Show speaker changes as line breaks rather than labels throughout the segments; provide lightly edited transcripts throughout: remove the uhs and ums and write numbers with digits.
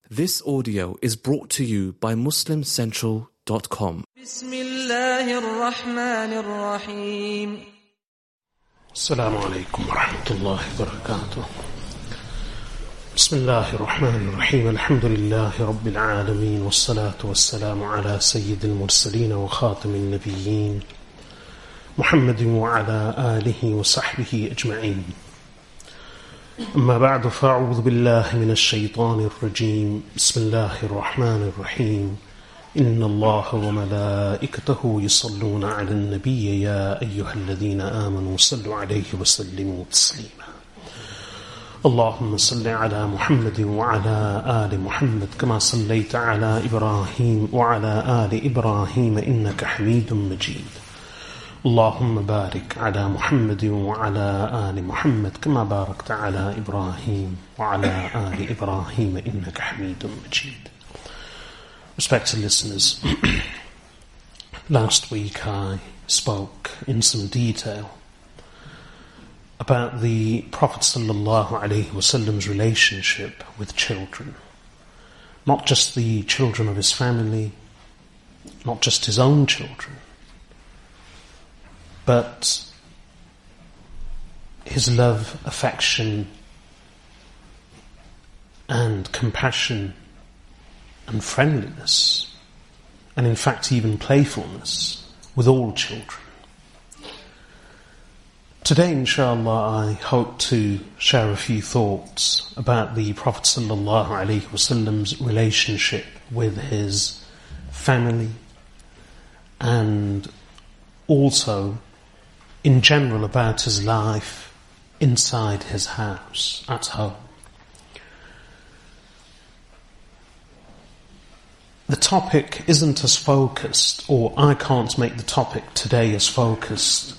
This audio is brought to you by MuslimCentral.com.
بسم الله الرحمن الرحيم.
السلام عليكم ورحمة الله وبركاته. بسم الله الرحمن الرحيم. الحمد لله رب العالمين، والصلاة والسلام على سيد المرسلين وخاتم النبيين محمد وعلى آله وصحبه أجمعين. أما بعد، فأعوذ بالله من الشيطان الرجيم. بسم الله الرحمن الرحيم. إن الله وملائكته يصلون على النبي يا أيها الذين آمنوا صلوا عليه وسلموا تسليما. اللهم صل على محمد وعلى آل محمد كما صليت على إبراهيم وعلى آل إبراهيم إنك حميد مجيد. اللهم بارك على محمد وعلى آل محمد كما باركت على إبراهيم وعلى آل إبراهيم إنك حميد مجيد. Respected listeners, last week I spoke in some detail about the Prophet ﷺ's relationship with children. Not just the children of his family, not just his own children, but his love, affection, and compassion and friendliness, and in fact even playfulness with all children. Today, inshallah, I hope to share a few thoughts about the Prophet ﷺ's relationship with his family, and also in general about his life inside his house, at home. The topic isn't as focused, or I can't make the topic today as focused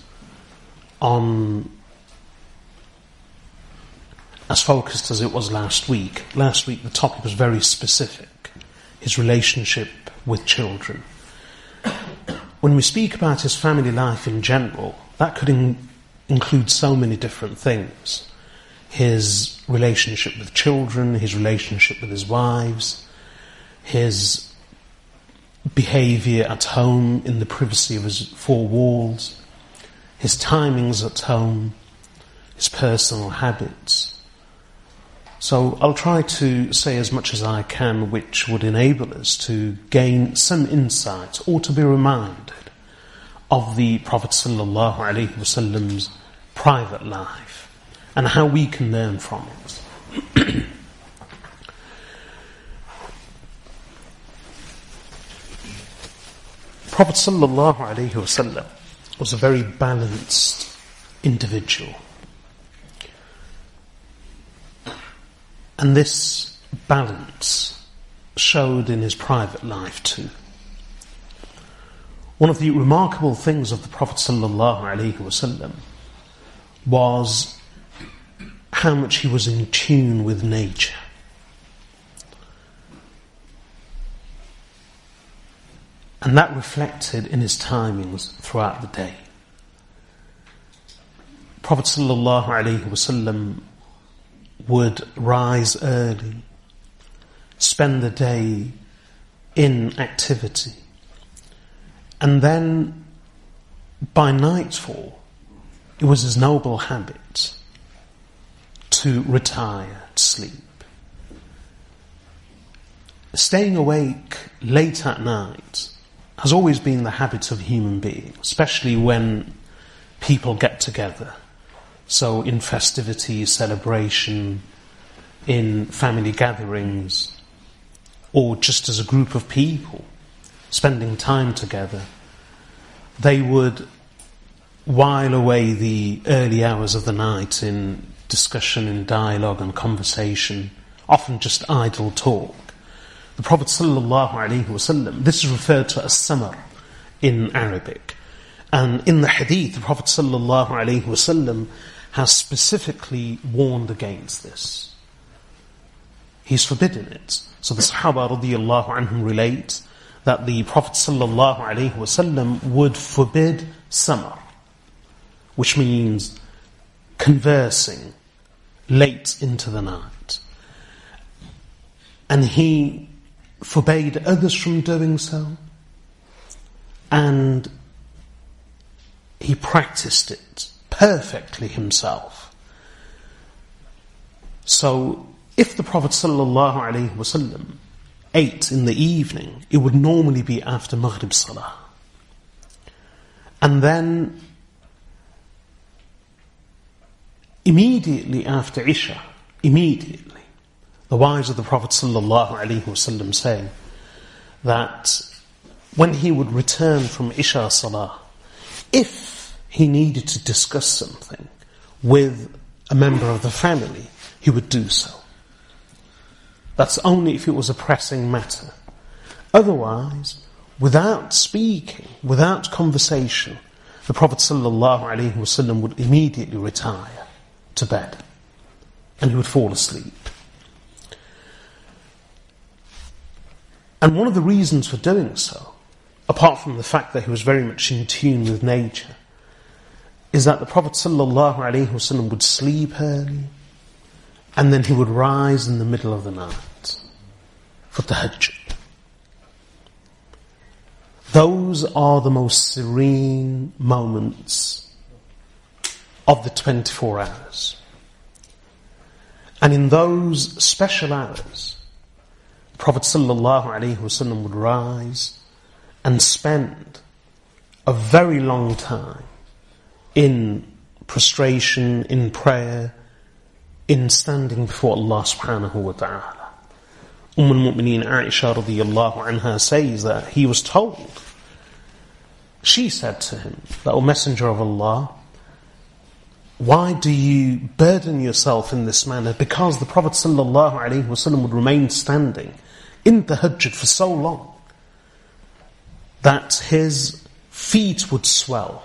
as it was last week. Last week the topic was very specific, his relationship with children. When we speak about his family life in general, that could include so many different things. His relationship with children, his relationship with his wives, his behaviour at home in the privacy of his four walls, his timings at home, his personal habits. So I'll try to say as much as I can which would enable us to gain some insight or to be reminded of the Prophet ﷺ's private life and how we can learn from it. Prophet ﷺ was a very balanced individual. And this balance showed in his private life too. One of the remarkable things of the Prophet ﷺ was how much he was in tune with nature. And that reflected in his timings throughout the day. Prophet ﷺ would rise early, spend the day in activity, and then by nightfall it was his noble habit to retire, to sleep. Staying awake late at night has always been the habit of human beings, especially when people get together. So in festivity, celebration, in family gatherings, or just as a group of people spending time together, they would while away the early hours of the night in discussion and dialogue and conversation, often just idle talk. The Prophet ﷺ, this is referred to as samar in Arabic. And in the hadith, the Prophet ﷺ has specifically warned against this. He's forbidden it. So the Sahaba radiyallahu anhum relate that the Prophet ﷺ would forbid samar, which means conversing late into the night. and he forbade others from doing so, and he practiced it perfectly himself. So if the Prophet ﷺ ate in the evening, it would normally be after Maghrib Salah. And then immediately after Isha, the wives of the Prophet ﷺ say that when he would return from Isha Salah, if he needed to discuss something with a member of the family, he would do so. That's only if it was a pressing matter. Otherwise, without speaking, without conversation, the Prophet ﷺ would immediately retire to bed and he would fall asleep. And one of the reasons for doing so, apart from the fact that he was very much in tune with nature, is that the Prophet ﷺ would sleep early and then he would rise in the middle of the night for tahajjud. Those are the most serene moments of the 24 hours. And in those special hours, the Prophet ﷺ would rise and spend a very long time in prostration, in prayer, in standing before Allah subhanahu wa ta'ala. Al-Mu'mineen Aisha radiyallahu anha says that he was told, she said to him, that, O Messenger of Allah, why do you burden yourself in this manner? Because the Prophet ﷺ would remain standing in the tahajjud for so long that his feet would swell.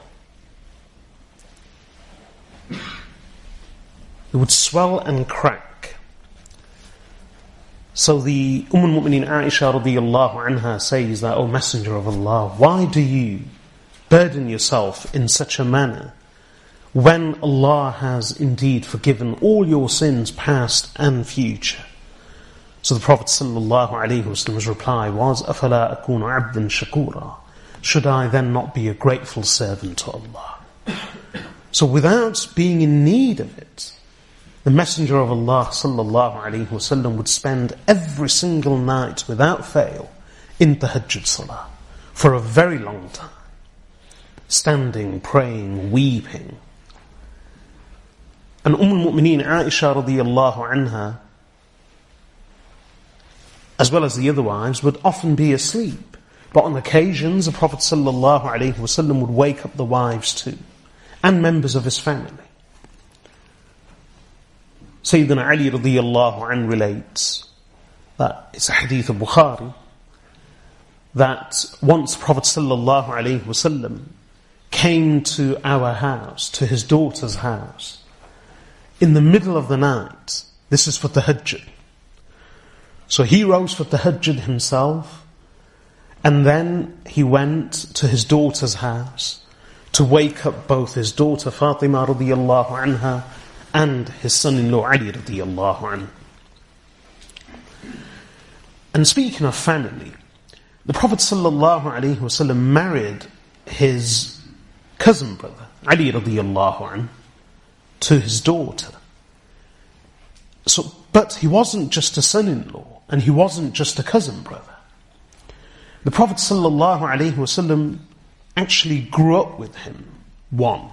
It would swell and crack. So the Al-Mu'mineen Aisha radiyallahu anha says that, O Messenger of Allah, why do you burden yourself in such a manner when Allah has indeed forgiven all your sins past and future? So the Prophet ﷺ's reply was, أَفَلَا أَكُونُ عَبْدًا شَكُورًا, should I then not be a grateful servant to Allah? So without being in need of it, the Messenger of Allah ﷺ would spend every single night without fail in tahajjud salah for a very long time, standing, praying, weeping. And Al-Mu'mineen Aisha radiyallahu anha, as well as the other wives, would often be asleep. But on occasions, the Prophet ﷺ would wake up the wives too, and members of his family. Sayyidina Ali radiyallahu anhu relates, that it's a hadith of Bukhari, that once the Prophet ﷺ came to our house, to his daughter's house, in the middle of the night. This is for tahajjud. So he rose for tahajjud himself, and then he went to his daughter's house to wake up both his daughter Fatima radiyallahu anha and his son-in-law Ali radiyallahu anhu. And speaking of family, the Prophet ﷺ married his cousin brother Ali radiyallahu anhu to his daughter. So, but he wasn't just a son-in-law, and he wasn't just a cousin brother. The Prophet ﷺ actually grew up with him, one.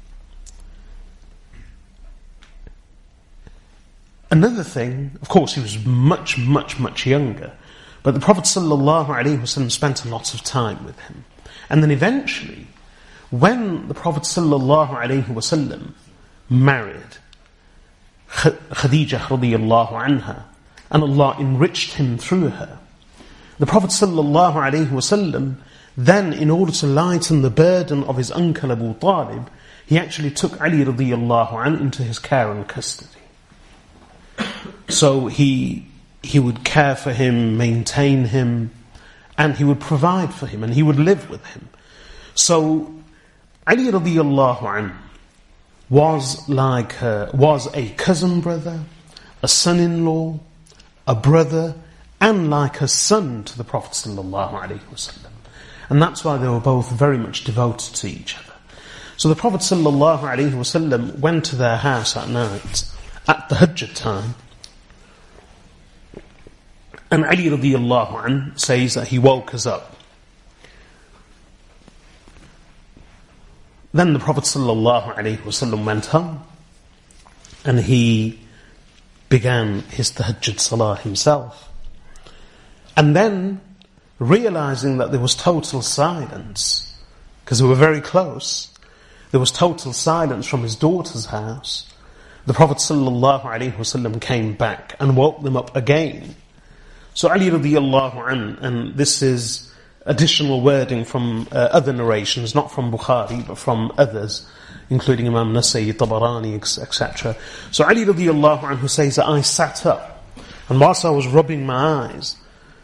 Another thing, of course, he was much, much, much younger, but the Prophet ﷺ spent a lot of time with him. And then eventually, when the Prophet ﷺ married Khadija radiyallahu anha, and Allah enriched him through her, the Prophet ﷺ then, in order to lighten the burden of his uncle Abu Talib, he actually took Ali radiyallahu anhu into his care and custody. So he would care for him, maintain him, and he would provide for him, and he would live with him. So Ali radiyallahu anhu was a cousin brother, a son-in-law, a brother, and like a son to the Prophet ﷺ. And that's why they were both very much devoted to each other. So the Prophet ﷺ went to their house at night, at the Hajj time, and Ali radiallahu anhu says that he woke us up. Then the Prophet ﷺ went home, and he began his tahajjud salah himself. And then, realizing that there was total silence, because they were very close, there was total silence from his daughter's house, the Prophet ﷺ came back and woke them up again. So Ali radiallahu anhu, and this is additional wording from other narrations, not from Bukhari, but from others, including Imam Nasai, Tabarani, etc. So Ali radiallahu anhu says that I sat up, and whilst I was rubbing my eyes,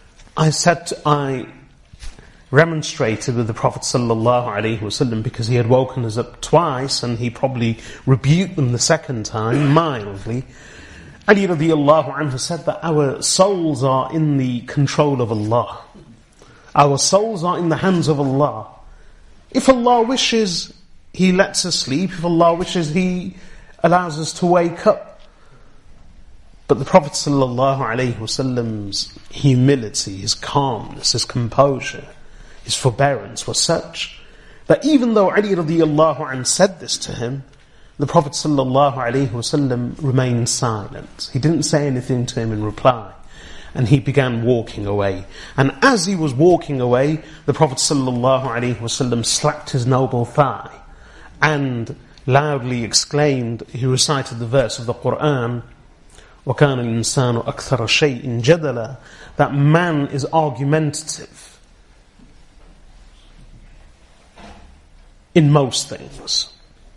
I remonstrated with the Prophet ﷺ because he had woken us up twice, and he probably rebuked them the second time, mildly. Ali radiallahu anhu said that our souls are in the control of Allah. Our souls are in the hands of Allah. If Allah wishes, He lets us sleep. If Allah wishes, He allows us to wake up. But the Prophet ﷺ's humility, his calmness, his composure, his forbearance was such that even though Ali radiallahu anhu said this to him, the Prophet ﷺ remained silent. He didn't say anything to him in reply. And he began walking away. And as he was walking away, the Prophet ﷺ slapped his noble thigh and loudly exclaimed, he recited the verse of the Qur'an, وَكَانَ الْإِنسَانُ أَكْثَرَ شَيْءٍ جَدَلًا, that man is argumentative in most things.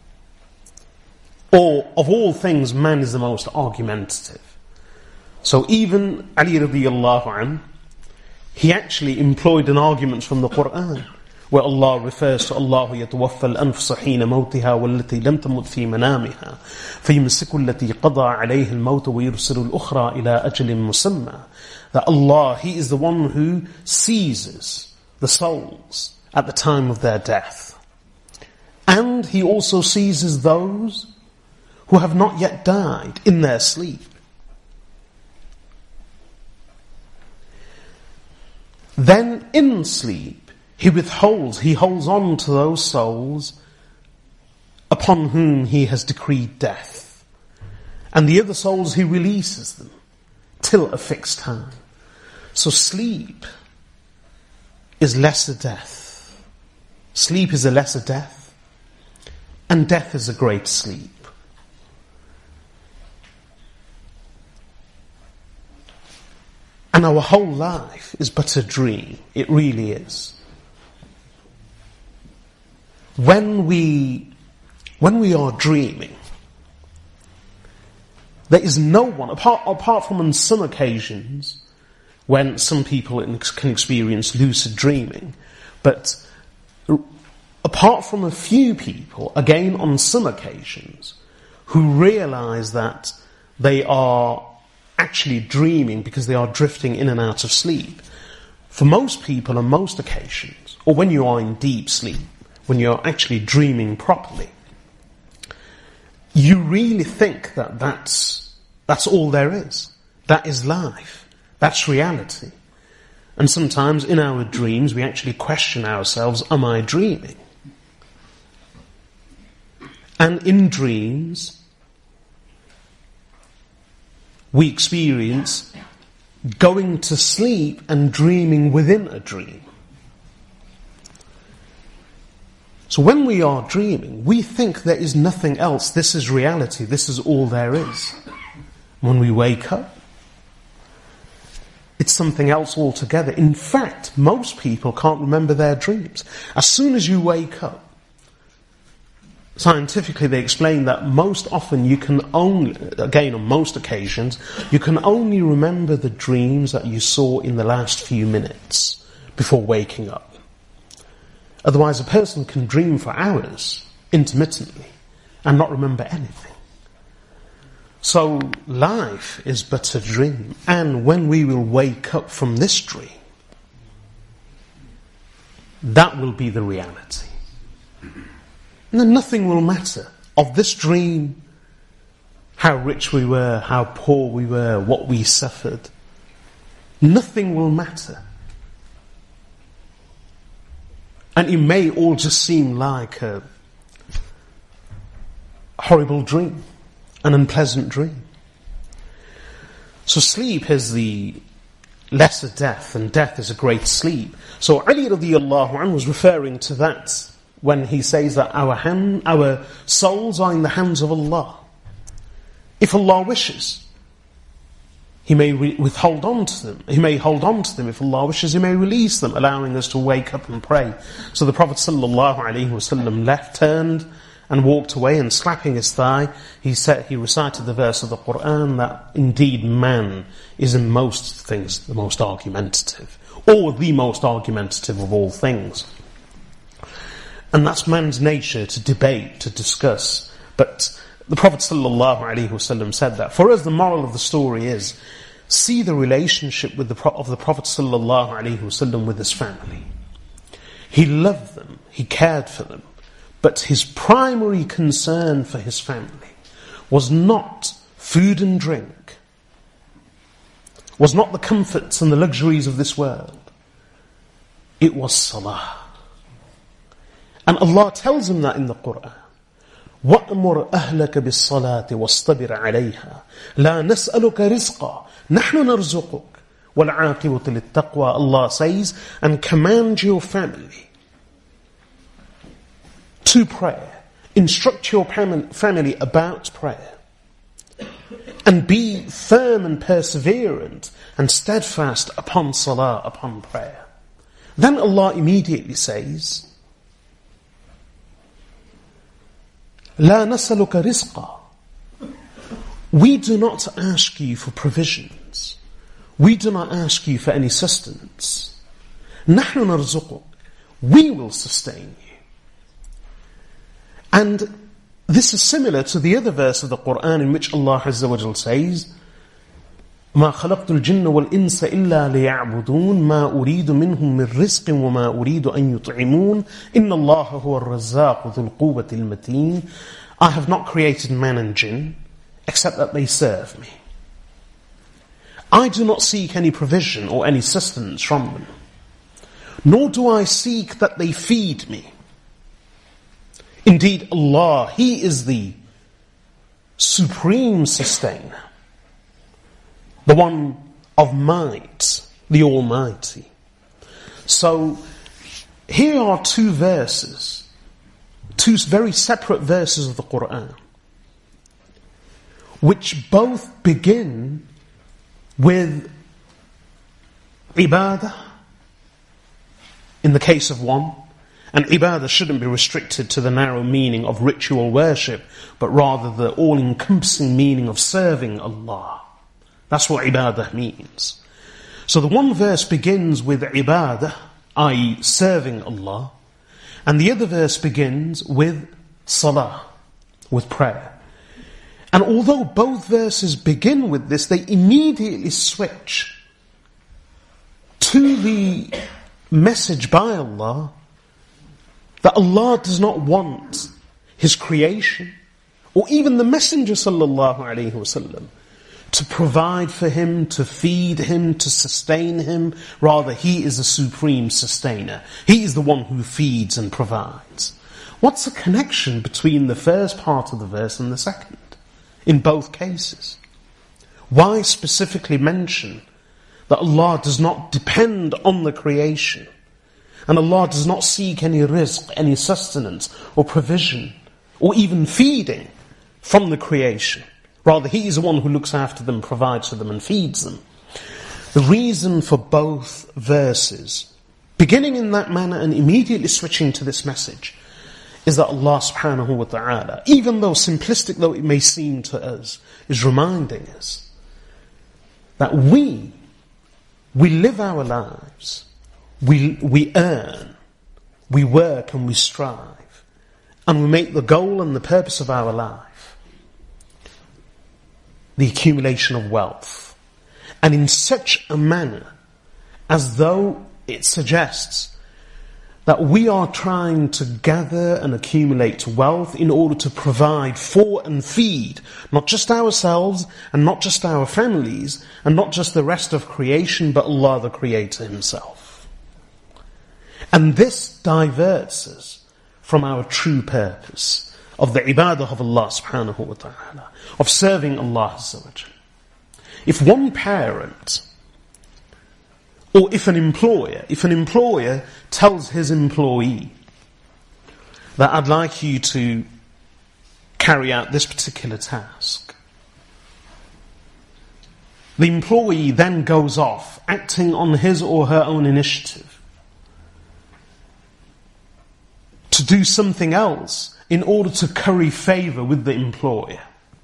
Or, of all things, man is the most argumentative. So even Ali radiallahu anhu, he actually employed an argument from the Qur'an, where Allah refers to Allah يَتَوَفَّى الْأَنفُسَ حِينَ مَوْتِهَا وَالَّتِي لَمْ تَمُتْ فِي مَنَامِهَا فَيُمْسِكُ الَّتِي قَضَى عَلَيْهِ الْمَوْتَ وَيُرْسِلُ الْأُخْرَى إِلَىٰ أَجَلٍ مُسَمًّى. That Allah, He is the one who seizes the souls at the time of their death. And He also seizes those who have not yet died in their sleep. Then in sleep, He holds on to those souls upon whom He has decreed death. And the other souls He releases them till a fixed time. So sleep is lesser death. Sleep is a lesser death, and death is a great sleep. And our whole life is but a dream. It really is. When we are dreaming, there is no one, apart from on some occasions, when some people can experience lucid dreaming, but apart from a few people, again on some occasions, who realize that they are actually dreaming because they are drifting in and out of sleep. For most people on most occasions, or when you are in deep sleep, when you're actually dreaming properly, you really think that that's all there is. That is life. That's reality. And sometimes in our dreams we actually question ourselves, am I dreaming? And in dreams we experience going to sleep and dreaming within a dream. So when we are dreaming, we think there is nothing else. This is reality. This is all there is. When we wake up, it's something else altogether. In fact, most people can't remember their dreams. As soon as you wake up, scientifically they explain that most often you can only, again on most occasions, you can only remember the dreams that you saw in the last few minutes before waking up. Otherwise a person can dream for hours, intermittently, and not remember anything. So life is but a dream, and when we will wake up from this dream, that will be the reality. And then nothing will matter of this dream, how rich we were, how poor we were, what we suffered. Nothing will matter. And it may all just seem like a horrible dream, an unpleasant dream. So sleep is the lesser death, and death is a great sleep. So Ali radiallahu anhu was referring to that when he says that our souls are in the hands of Allah. If Allah wishes, He may withhold on to them. He may hold on to them. If Allah wishes, He may release them, allowing us to wake up and pray. So the Prophet ﷺ left, turned, and walked away, and slapping his thigh, he recited the verse of the Qur'an that indeed man is in most things the most argumentative, or the most argumentative of all things. And that's man's nature, to debate, to discuss. But the Prophet ﷺ said that. For us, the moral of the story is, see the relationship of the Prophet ﷺ with his family. He loved them, he cared for them. But his primary concern for his family was not food and drink, was not the comforts and the luxuries of this world. It was salah. And Allah tells him that in the Qur'an. وَأْمُرْ أَهْلَكَ بِالصَّلَاةِ وَاصْطَبِرْ عَلَيْهَا لَا نَسْأَلُكَ رِزْقًا نَحْنُ نَرْزُقُكَ وَالْعَاقِبَةُ لِلتَّقْوَى. Allah says, and command your family to prayer. Instruct your family about prayer. And be firm and perseverant and steadfast upon salah, upon prayer. Then Allah immediately says, لَا نَسَلُكَ رِزْقًا. We do not ask you for provisions. We do not ask you for any sustenance. نَحْنُ نَرْزُقُكَ. We will sustain you. And this is similar to the other verse of the Qur'an in which Allah Azza wa Jal says, مَا خَلَقْتُ الْجِنَّ وَالْإِنسَ إِلَّا لِيَعْبُدُونَ مَا أُرِيدُ مِنْهُمْ مِنْ رِزْقٍ وَمَا أُرِيدُ أَنْ يُطْعِمُونَ إِنَّ اللَّهَ هُوَ الرَّزَّاقُ ذُو الْقُوَّةِ الْمَتِينَ. I have not created man and jinn except that they serve me. I do not seek any provision or any sustenance from them, nor do I seek that they feed me. Indeed, Allah, He is the supreme sustainer, the one of might, the Almighty. So, here are two verses, two very separate verses of the Qur'an, which both begin with ibadah, in the case of one. And ibadah shouldn't be restricted to the narrow meaning of ritual worship, but rather the all-encompassing meaning of serving Allah. That's what ibadah means. So the one verse begins with ibadah, i.e. serving Allah, and the other verse begins with salah, with prayer. And although both verses begin with this, they immediately switch to the message by Allah that Allah does not want His creation, or even the Messenger sallallahu alaihi wasallam, to provide for him, to feed him, to sustain him. Rather, He is the supreme sustainer. He is the one who feeds and provides. What's the connection between the first part of the verse and the second, in both cases? Why specifically mention that Allah does not depend on the creation, and Allah does not seek any rizq, any sustenance or provision, or even feeding from the creation? Rather, He is the one who looks after them, provides for them and feeds them. The reason for both verses, beginning in that manner and immediately switching to this message, is that Allah subhanahu wa ta'ala, even though simplistic though it may seem to us, is reminding us that we live our lives, we earn, we work and we strive, and we make the goal and the purpose of our life the accumulation of wealth, and in such a manner as though it suggests that we are trying to gather and accumulate wealth in order to provide for and feed not just ourselves and not just our families and not just the rest of creation, but Allah the Creator Himself. And this diverts us from our true purpose of the ibadah of Allah subhanahu wa ta'ala, of serving Allah azza wa jalla. If one parent, or if an employer tells his employee that I'd like you to carry out this particular task, the employee then goes off, acting on his or her own initiative, to do something else in order to curry favour with the employer,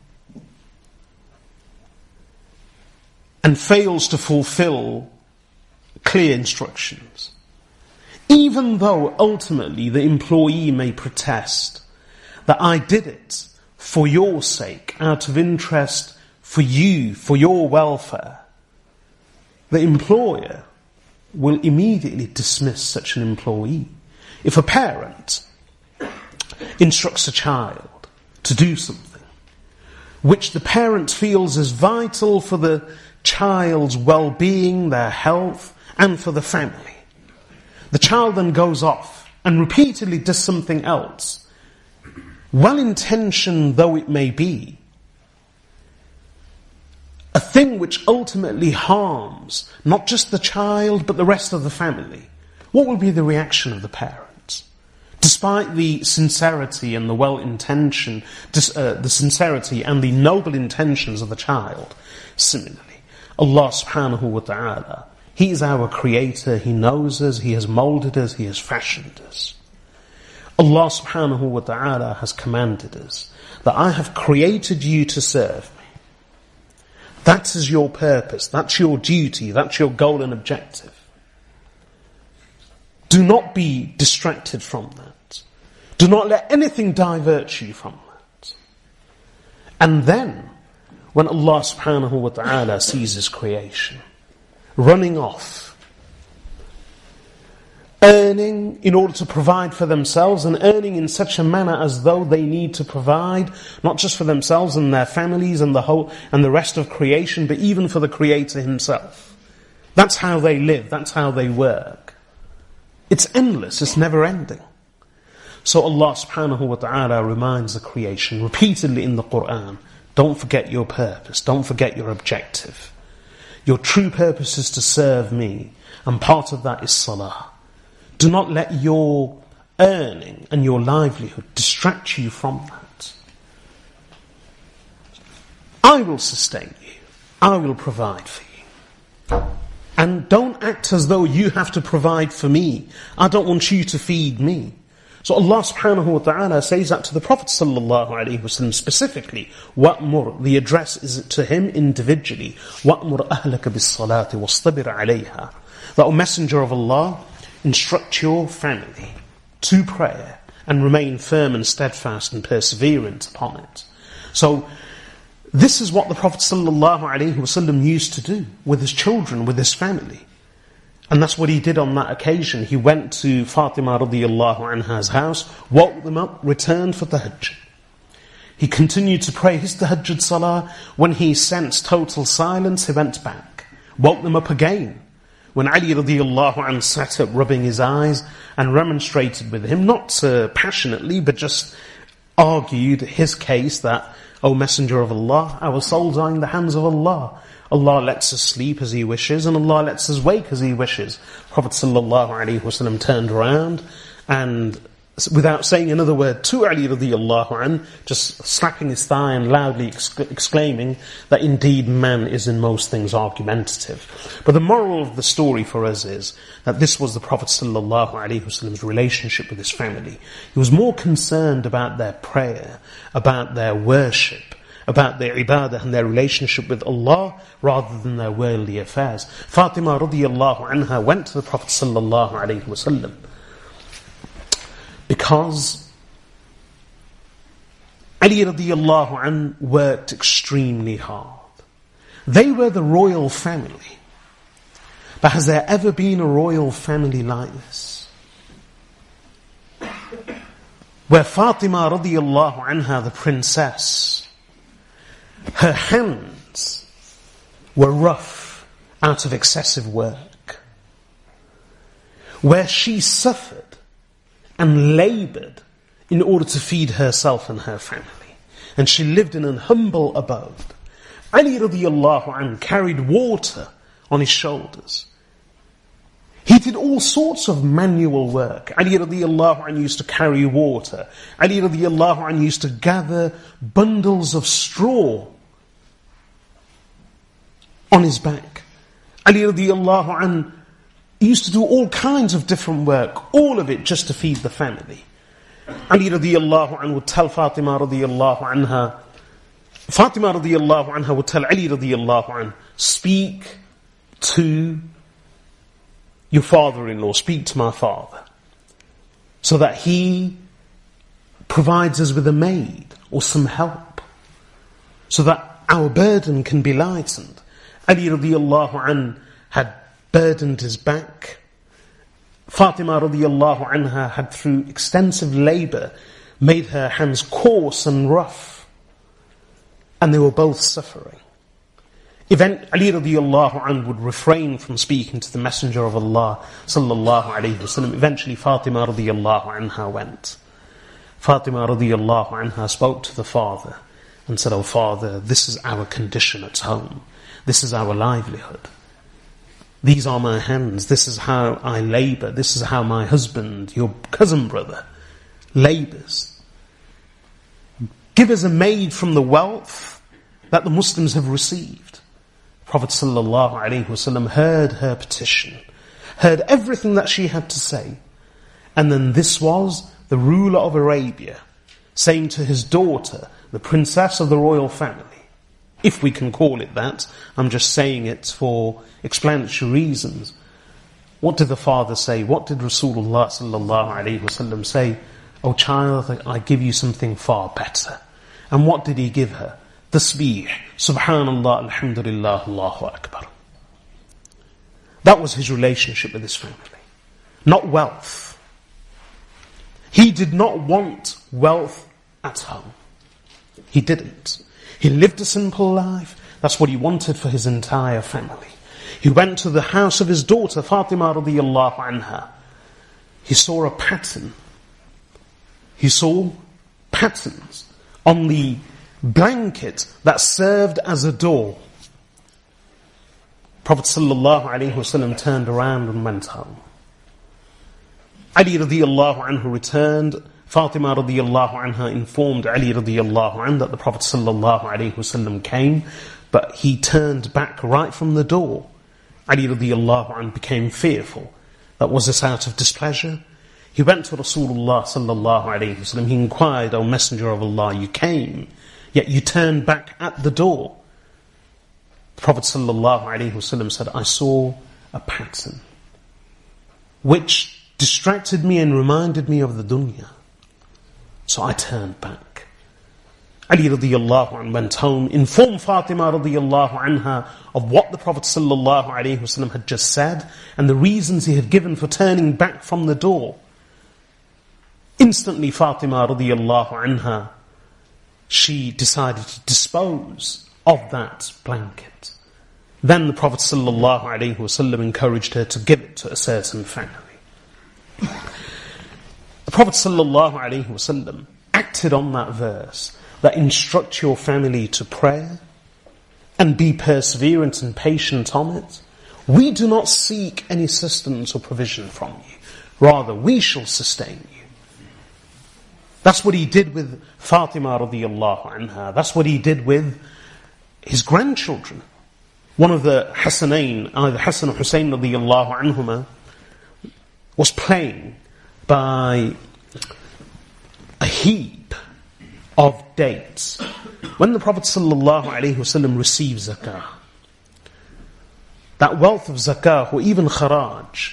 and fails to fulfill clear instructions, even though ultimately the employee may protest that I did it for your sake, out of interest for you, for your welfare, the employer will immediately dismiss such an employee. If a parent instructs a child to do something which the parent feels is vital for the child's well-being, their health, and for the family, the child then goes off and repeatedly does something else, well-intentioned though it may be, a thing which ultimately harms not just the child but the rest of the family, what will be the reaction of the parents? Despite the sincerity and the well-intention, the sincerity and the noble intentions of the child, similarly, Allah subhanahu wa ta'ala, He is our creator, He knows us, He has moulded us, He has fashioned us. Allah subhanahu wa ta'ala has commanded us that I have created you to serve me. That is your purpose, that's your duty, that's your goal and objective. Do not be distracted from that. Do not let anything divert you from that. And then, when Allah subhanahu wa ta'ala sees His creation running off, earning in order to provide for themselves, and earning in such a manner as though they need to provide not just for themselves and their families and the rest of creation, but even for the Creator Himself. That's how they live, that's how they work. It's endless, it's never ending. So Allah subhanahu wa ta'ala reminds the creation repeatedly in the Qur'an, don't forget your purpose, don't forget your objective. Your true purpose is to serve me, and part of that is salah. Do not let your earning and your livelihood distract you from that. I will sustain you, I will provide for you. And don't act as though you have to provide for me. I don't want you to feed me. So Allah subhanahu wa ta'ala says that to the Prophet sallallahu alaihi wasallam specifically. Wa'mur, the address is to him individually. Wa'mur ahlaka bis-salati wastabir alayha. That, O Messenger of Allah, instruct your family to prayer and remain firm and steadfast and perseverant upon it. So, this is what the Prophet ﷺ used to do with his children, with his family. And that's what he did on that occasion. He went to Fatima radiyallahu anha's house, woke them up, returned for tahajjud. He continued to pray his tahajjud salah. When he sensed total silence, he went back, woke them up again. When Ali radiyallahu anhu sat up rubbing his eyes and remonstrated with him, not passionately, but just argued his case that, O Messenger of Allah, our souls are in the hands of Allah. Allah lets us sleep as He wishes, and Allah lets us wake as He wishes. Prophet ﷺ turned around and, without saying another word to Ali radiyallahu anhu, just slapping his thigh and loudly exclaiming that indeed man is in most things argumentative. But the moral of the story for us is that this was the Prophet ﷺ's relationship with his family. He was more concerned about their prayer, about their worship, about their ibadah and their relationship with Allah rather than their worldly affairs. Fatima radiyallahu anha went to the Prophet ﷺ because Ali radiyallahu anhu worked extremely hard. They were the royal family. But has there ever been a royal family like this? Where Fatima radiallahu anha, the princess, her hands were rough out of excessive work. Where she suffered and laboured in order to feed herself and her family. And she lived in an humble abode. Ali radiallahu anhu carried water on his shoulders. He did all sorts of manual work. Ali radiallahu anhu used to carry water. Ali radiallahu anhu used to gather bundles of straw on his back. Ali radiallahu anhu used to do all kinds of different work, all of it just to feed the family. Ali radiallahu anhu would tell Fatima radiallahu anha, Fatima radiallahu anha would tell Ali radiallahu anhu, speak to your father-in-law, speak to my father, so that he provides us with a maid or some help, so that our burden can be lightened. Ali radiallahu anhu had burdened his back. Fatima radiallahu anha had, through extensive labour, made her hands coarse and rough. And they were both suffering. Ali radiallahu anhu would refrain from speaking to the Messenger of Allah sallallahu alayhi wasallam. Eventually Fatima radiallahu anha went. Fatima radiallahu anha spoke to the father and said, "Oh father, this is our condition at home. This is our livelihood. These are my hands. This is how I labour. This is how my husband, your cousin brother, labours. Give us a maid from the wealth that the Muslims have received." Prophet sallallahu alaihi wasallam heard her petition, heard everything that she had to say. And then this was the ruler of Arabia saying to his daughter, the princess of the royal family, if we can call it that. I'm just saying it for explanatory reasons. What did the father say? What did Rasulullah sallallahu alaihi wasallam say? "Oh child, I give you something far better." And what did he give her? Tasbih, Subhanallah, Alhamdulillah, Allahu Akbar. That was his relationship with his family. Not wealth. He did not want wealth at home. He didn't. He lived a simple life. That's what he wanted for his entire family. He went to the house of his daughter, Fatima radiallahu anha. He saw a pattern. He saw patterns on the blanket that served as a door. Prophet sallallahu alaihi wasallam turned around and went home. Ali radiallahu anhu returned. Fatima radiallahu anha informed Ali radiallahu anhu that the Prophet sallallahu alaihi wasallam came, but he turned back right from the door. Ali radiallahu anhu became fearful. That was this out of displeasure. He went to Rasulullah sallallahu alaihi wasallam. He inquired, "O Messenger of Allah, you came, yet you turned back at the door." The Prophet sallallahu alaihi wasallam said, "I saw a pattern which distracted me and reminded me of the dunya. So I turned back." Ali radiallahu anhu went home, informed Fatima radiallahu anha of what the Prophet sallallahu alaihi wasallam had just said and the reasons he had given for turning back from the door. Instantly Fatima radiallahu anha, she decided to dispose of that blanket. Then the Prophet sallallahu alaihi wasallam encouraged her to give it to a certain family. The Prophet sallallahu alaihi wasallam acted on that verse that instruct your family to pray and be perseverant and patient on it. We do not seek any assistance or provision from you. Rather, we shall sustain you. That's what he did with Fatima radiallahu anha. That's what he did with his grandchildren. One of the Hassanain, either Hassan or Hussein radiallahu anhuma, was playing by a heap of dates. When the Prophet ﷺ received zakah, that wealth of zakah or even kharaj,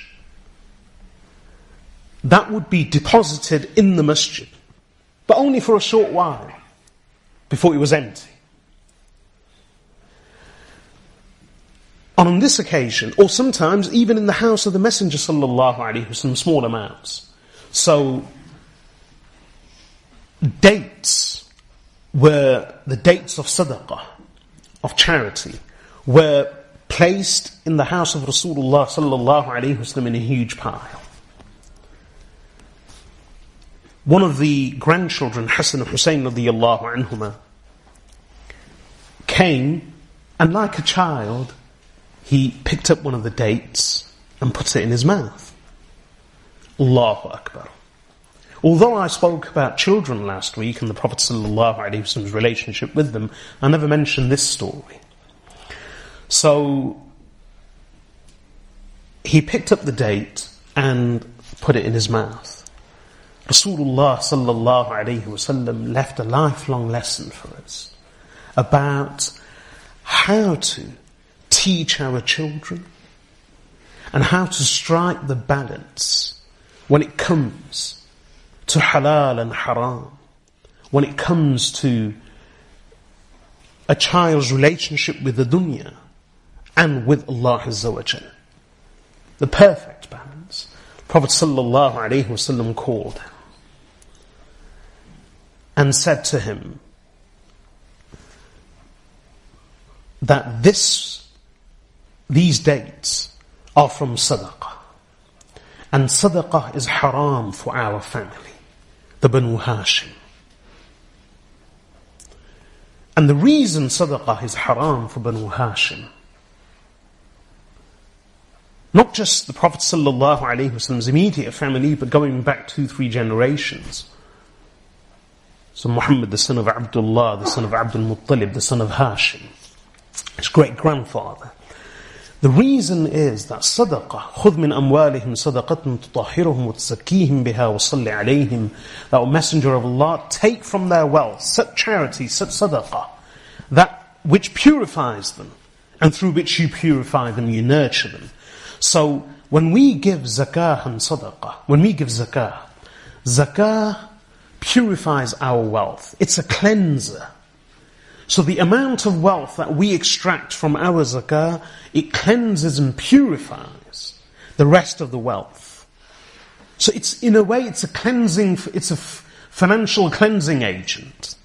that would be deposited in the masjid, but only for a short while before it was empty. on this occasion, or sometimes even in the house of the Messenger sallallahu alaihi wasallam, small amounts. So, dates were the dates of sadaqah, of charity, were placed in the house of Rasulullah sallallahu alaihi wasallam in a huge pile. One of the grandchildren, Hassan and Hussein radiyallahu anhuma, came and like a child, he picked up one of the dates and put it in his mouth. Allahu Akbar. Although I spoke about children last week and the Prophet ﷺ's relationship with them, I never mentioned this story. So, he picked up the date and put it in his mouth. Rasulullah ﷺ left a lifelong lesson for us about how to teach our children and how to strike the balance when it comes to halal and haram, when it comes to a child's relationship with the dunya and with Allah Azza wa Jal. The perfect balance. Prophet sallallahu alaihi wasallam called him and said to him that these dates are from sadaqah. And sadaqah is haram for our family, the Banu Hashim. And the reason sadaqah is haram for Banu Hashim, not just the Prophet ﷺ's immediate family, but going back 2-3 generations. So Muhammad, the son of Abdullah, the son of Abdul Muttalib, the son of Hashim, his great-grandfather. The reason is that sadaqah, خُذْ مِنْ أَمْوَالِهِمْ صَدَقَةٌ تُطَهِّرُهُمْ وَتُزَكِّيهِمْ بِهَا وَصَلِّ عَلَيْهِمْ. That O Messenger of Allah, take from their wealth such charity, such sadaqah, that which purifies them, and through which you purify them, you nurture them. So, when we give zakah and sadaqah, when we give zakah, zakah purifies our wealth. It's a cleanser. So the amount of wealth that we extract from our zakah, it cleanses and purifies the rest of the wealth. So it's, in a way, it's a cleansing, it's a financial cleansing agent.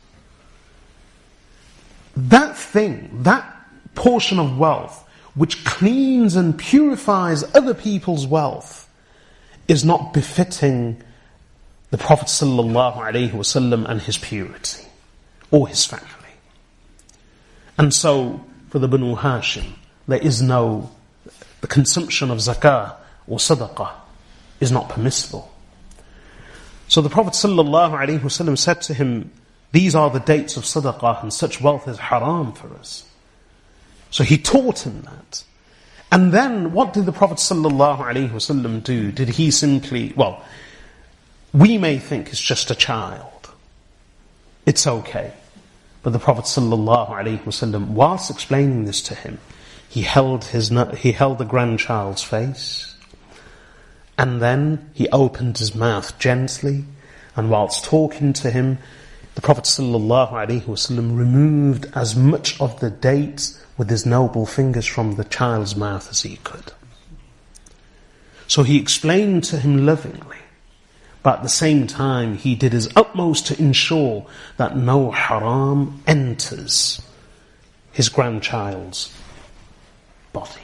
That thing, that portion of wealth, which cleans and purifies other people's wealth, is not befitting the Prophet ﷺ and his purity, or his family. And so, for the Banu Hashim, there is the consumption of zakah or sadaqah is not permissible. So the Prophet ﷺ said to him, these are the dates of sadaqah and such wealth is haram for us. So he taught him that. And then, what did the Prophet ﷺ do? Did he simply, we may think it's just a child. It's okay. But the Prophet ﷺ, whilst explaining this to him, he held the grandchild's face, and then he opened his mouth gently, and whilst talking to him, the Prophet ﷺ removed as much of the dates with his noble fingers from the child's mouth as he could. So he explained to him lovingly, but at the same time he did his utmost to ensure that no haram enters his grandchild's body.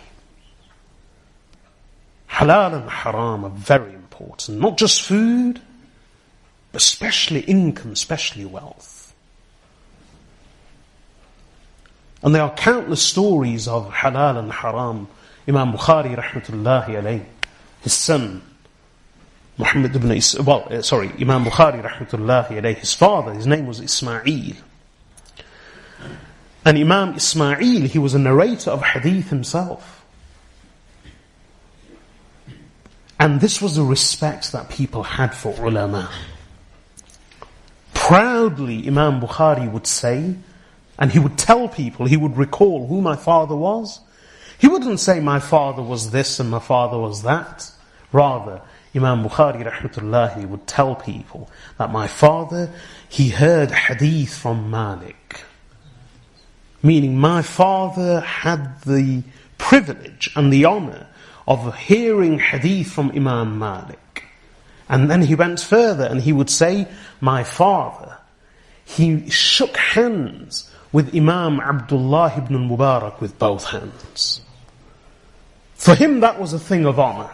Halal and haram are very important. Not just food, but especially income, especially wealth. And there are countless stories of halal and haram. Imam Bukhari rahmatullahi alayhi, his son, Imam Bukhari rahmatullahi alayhi, his father, his name was Ismail. And Imam Ismail, he was a narrator of hadith himself. And this was the respect that people had for ulama. Proudly, Imam Bukhari would say, and he would tell people, he would recall who my father was. He wouldn't say my father was this and my father was that. Rather, Imam Bukhari rahmatullahi would tell people that my father, he heard hadith from Malik. Meaning my father had the privilege and the honor of hearing hadith from Imam Malik. And then he went further and he would say, my father, he shook hands with Imam Abdullah ibn al-Mubarak with both hands. For him that was a thing of honor.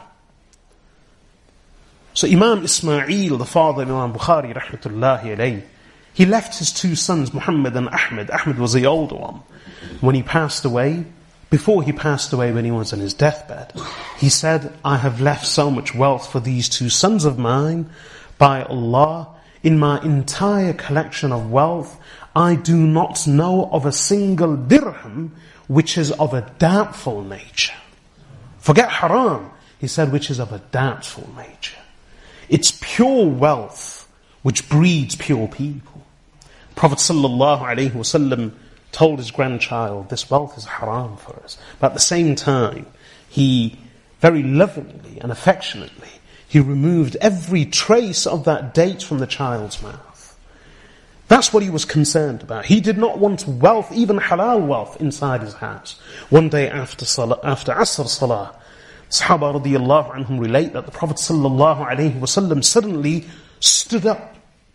So Imam Ismail, the father of Imam Bukhari rahmatullahi alayhi, he left his two sons, Muhammad and Ahmed. Ahmed was the older one. When he passed away, before he passed away when he was on his deathbed, he said, I have left so much wealth for these two sons of mine. By Allah, in my entire collection of wealth, I do not know of a single dirham which is of a doubtful nature. Forget haram, he said, which is of a doubtful nature. It's pure wealth which breeds pure people. Prophet sallallahu alaihi wasallam told his grandchild, this wealth is haram for us. But at the same time, he very lovingly and affectionately, he removed every trace of that date from the child's mouth. That's what he was concerned about. He did not want wealth, even halal wealth, inside his house. One day after Asr Salah, Sahaba radiyallahu anhum relate that the Prophet sallallahu alaihi wasallam suddenly stood up.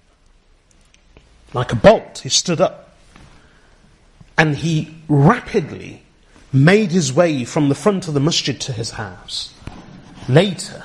Like a bolt, he stood up. And he rapidly made his way from the front of the masjid to his house. Later,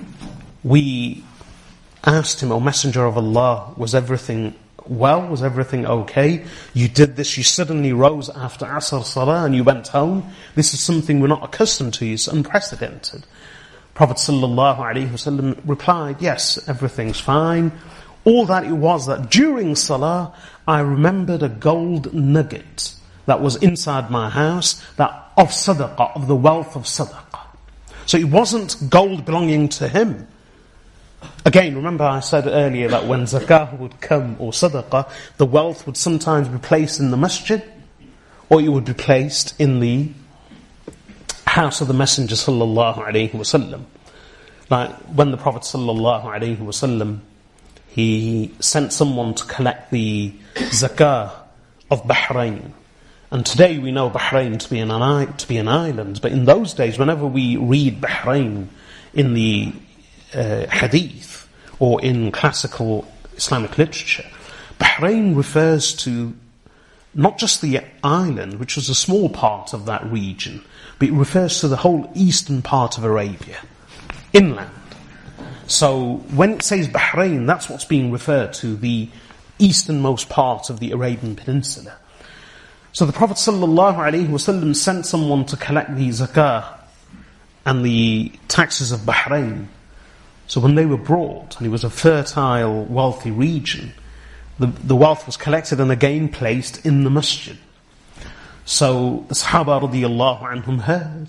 we asked him, O Messenger of Allah, was everything well? Was everything okay? You did this, you suddenly rose after Asr Salah and you went home. This is something we're not accustomed to, it's unprecedented. Prophet sallallahu alaihi wasallam replied, yes, everything's fine. All that it was that during Salah, I remembered a gold nugget that was inside my house, that of sadaqah, of the wealth of sadaqah. So it wasn't gold belonging to him. Again, remember I said earlier that when zakah would come, or sadaqah, the wealth would sometimes be placed in the masjid, or it would be placed in the house of the Messenger sallallahu alaihi wasallam. Like when the Prophet sallallahu alaihi wasallam, he sent someone to collect the zakah of Bahrain. And today we know Bahrain to be an island, but in those days, whenever we read Bahrain in the hadith or in classical Islamic literature, Bahrain refers to not just the island, which was a small part of that region, but it refers to the whole eastern part of Arabia, inland. So when it says Bahrain, that's what's being referred to, the easternmost part of the Arabian Peninsula. So the Prophet ﷺ sent someone to collect the zakah and the taxes of Bahrain. So when they were brought, and it was a fertile, wealthy region, the wealth was collected and again placed in the masjid. So the Sahaba radiyallahu anhum heard.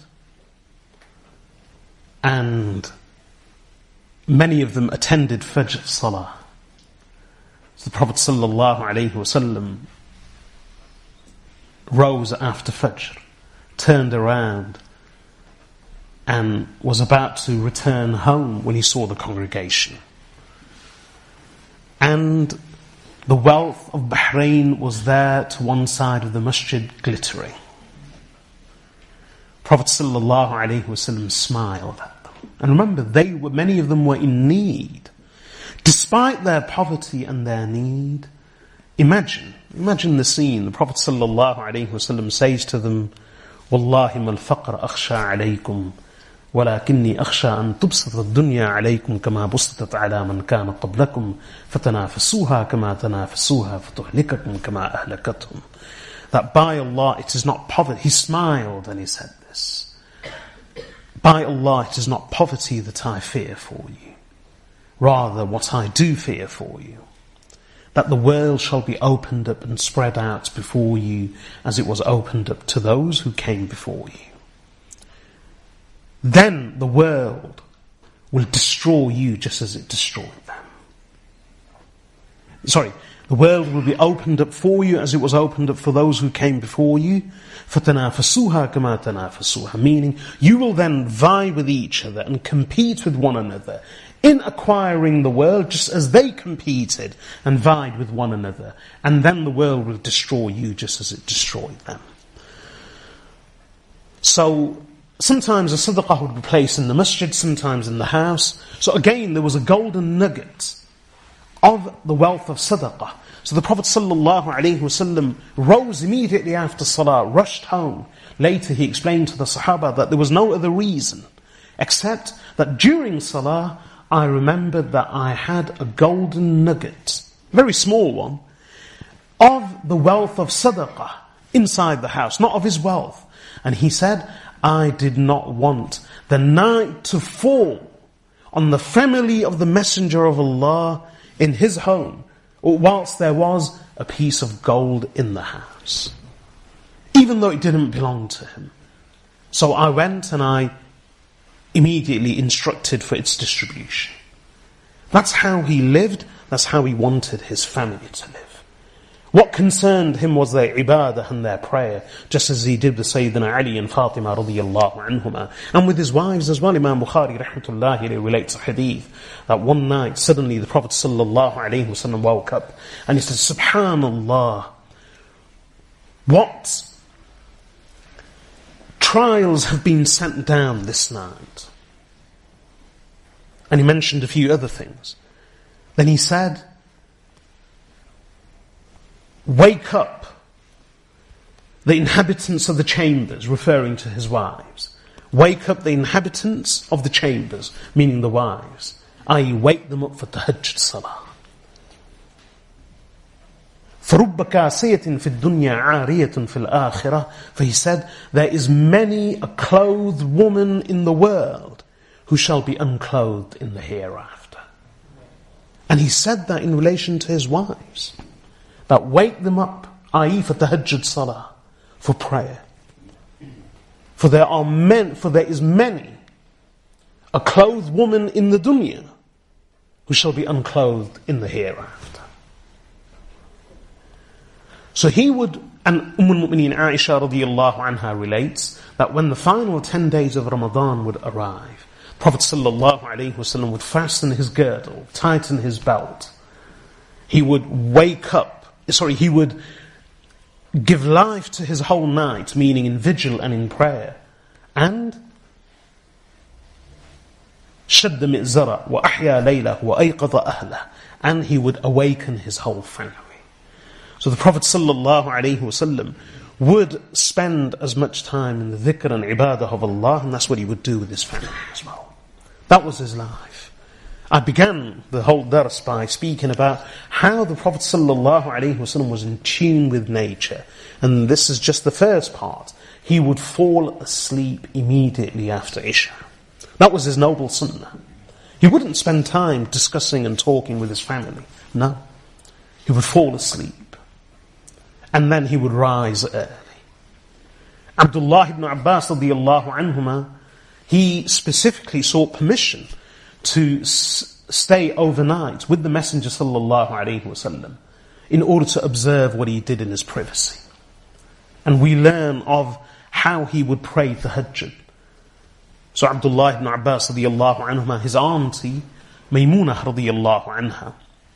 And many of them attended Fajr Salah. So the Prophet ﷺ rose after Fajr, turned around, and was about to return home when he saw the congregation. And the wealth of Bahrain was there to one side of the masjid, glittering. Prophet ﷺ smiled at them. And remember, many of them were in need. Despite their poverty and their need, imagine the scene. The Prophet ﷺ says to them, Wallahi mal faqr akhsha alaykum, walakinni akhsha an tubsata ad-dunya alaykum kama busitat ala man kana qablakum, fatanafasuha kama tanafasuha, fatuhlikakum kama ahlakatum. That by Allah, it is not poverty. He smiled and he said this. By Allah, it is not poverty that I fear for you. Rather, what I do fear for you, that the world shall be opened up and spread out before you as it was opened up to those who came before you. Then the world will destroy you just as it destroyed them. The world will be opened up for you as it was opened up for those who came before you. فَتَنَافَسُوهَا كَمَا تَنَافَسُوهَا. Meaning, you will then vie with each other and compete with one another in acquiring the world just as they competed and vied with one another. And then the world will destroy you just as it destroyed them. So, sometimes a sadaqah would be placed in the masjid, sometimes in the house. So again, there was a golden nugget of the wealth of sadaqah. So the Prophet ﷺ rose immediately after salah, rushed home. Later he explained to the Sahaba that there was no other reason except that during salah I remembered that I had a golden nugget, very small one, of the wealth of sadaqah inside the house, not of his wealth. And he said, I did not want the night to fall on the family of the Messenger of Allah in his home, whilst there was a piece of gold in the house, even though it didn't belong to him. So I went and I immediately instructed for its distribution. That's how he lived, that's how he wanted his family to live. What concerned him was their ibadah and their prayer, just as he did with Sayyidina Ali and Fatima radiyallahu anhuma. And with his wives as well. Imam Bukhari rahmatullahi alayhi relates a hadith that one night suddenly the Prophet sallallahu alayhi wasallam woke up and he said, Subhanallah, what trials have been sent down this night? And he mentioned a few other things. Then he said, wake up the inhabitants of the chambers, referring to his wives. Wake up the inhabitants of the chambers, meaning the wives, i.e. wake them up for tahajjud salah. فَرُبَّ كَاسِيَةٍ فِي الدُّنْيَا عَارِيَةٌ فِي الْآخِرَةِ. For he said, there is many a clothed woman in the world who shall be unclothed in the hereafter. And he said that in relation to his wives. That wake them up, i.e. for tahajjud salah, for prayer. For there is many a clothed woman in the dunya who shall be unclothed in the hereafter. So he would, and al-Mu'mineen Aisha radiyallahu anha relates that when the final 10 days of Ramadan would arrive, Prophet sallallahu alayhi wasallam would fasten his girdle, tighten his belt. He would he would give life to his whole night, meaning in vigil and in prayer. And شَدَّ مِئْزَرَ وَأَحْيَا لَيْلَهُ وَأَيْقَظَ أَهْلَهُ. And he would awaken his whole family. So the Prophet ﷺ would spend as much time in the dhikr and ibadah of Allah, and that's what he would do with his family as well. That was his life. I began the whole dars by speaking about how the Prophet ﷺ was in tune with nature. And this is just the first part. He would fall asleep immediately after Isha. That was his noble sunnah. He wouldn't spend time discussing and talking with his family. No. He would fall asleep. And then he would rise early. Abdullah ibn Abbas radiyallahu anhuma, he specifically sought permission to stay overnight with the Messenger sallallahu alaihi wasallam in order to observe what he did in his privacy. And we learn of how he would pray tahajjud. So Abdullah ibn Abbas radiyallahu anhuma, his auntie Maymunah radiyallahu anha,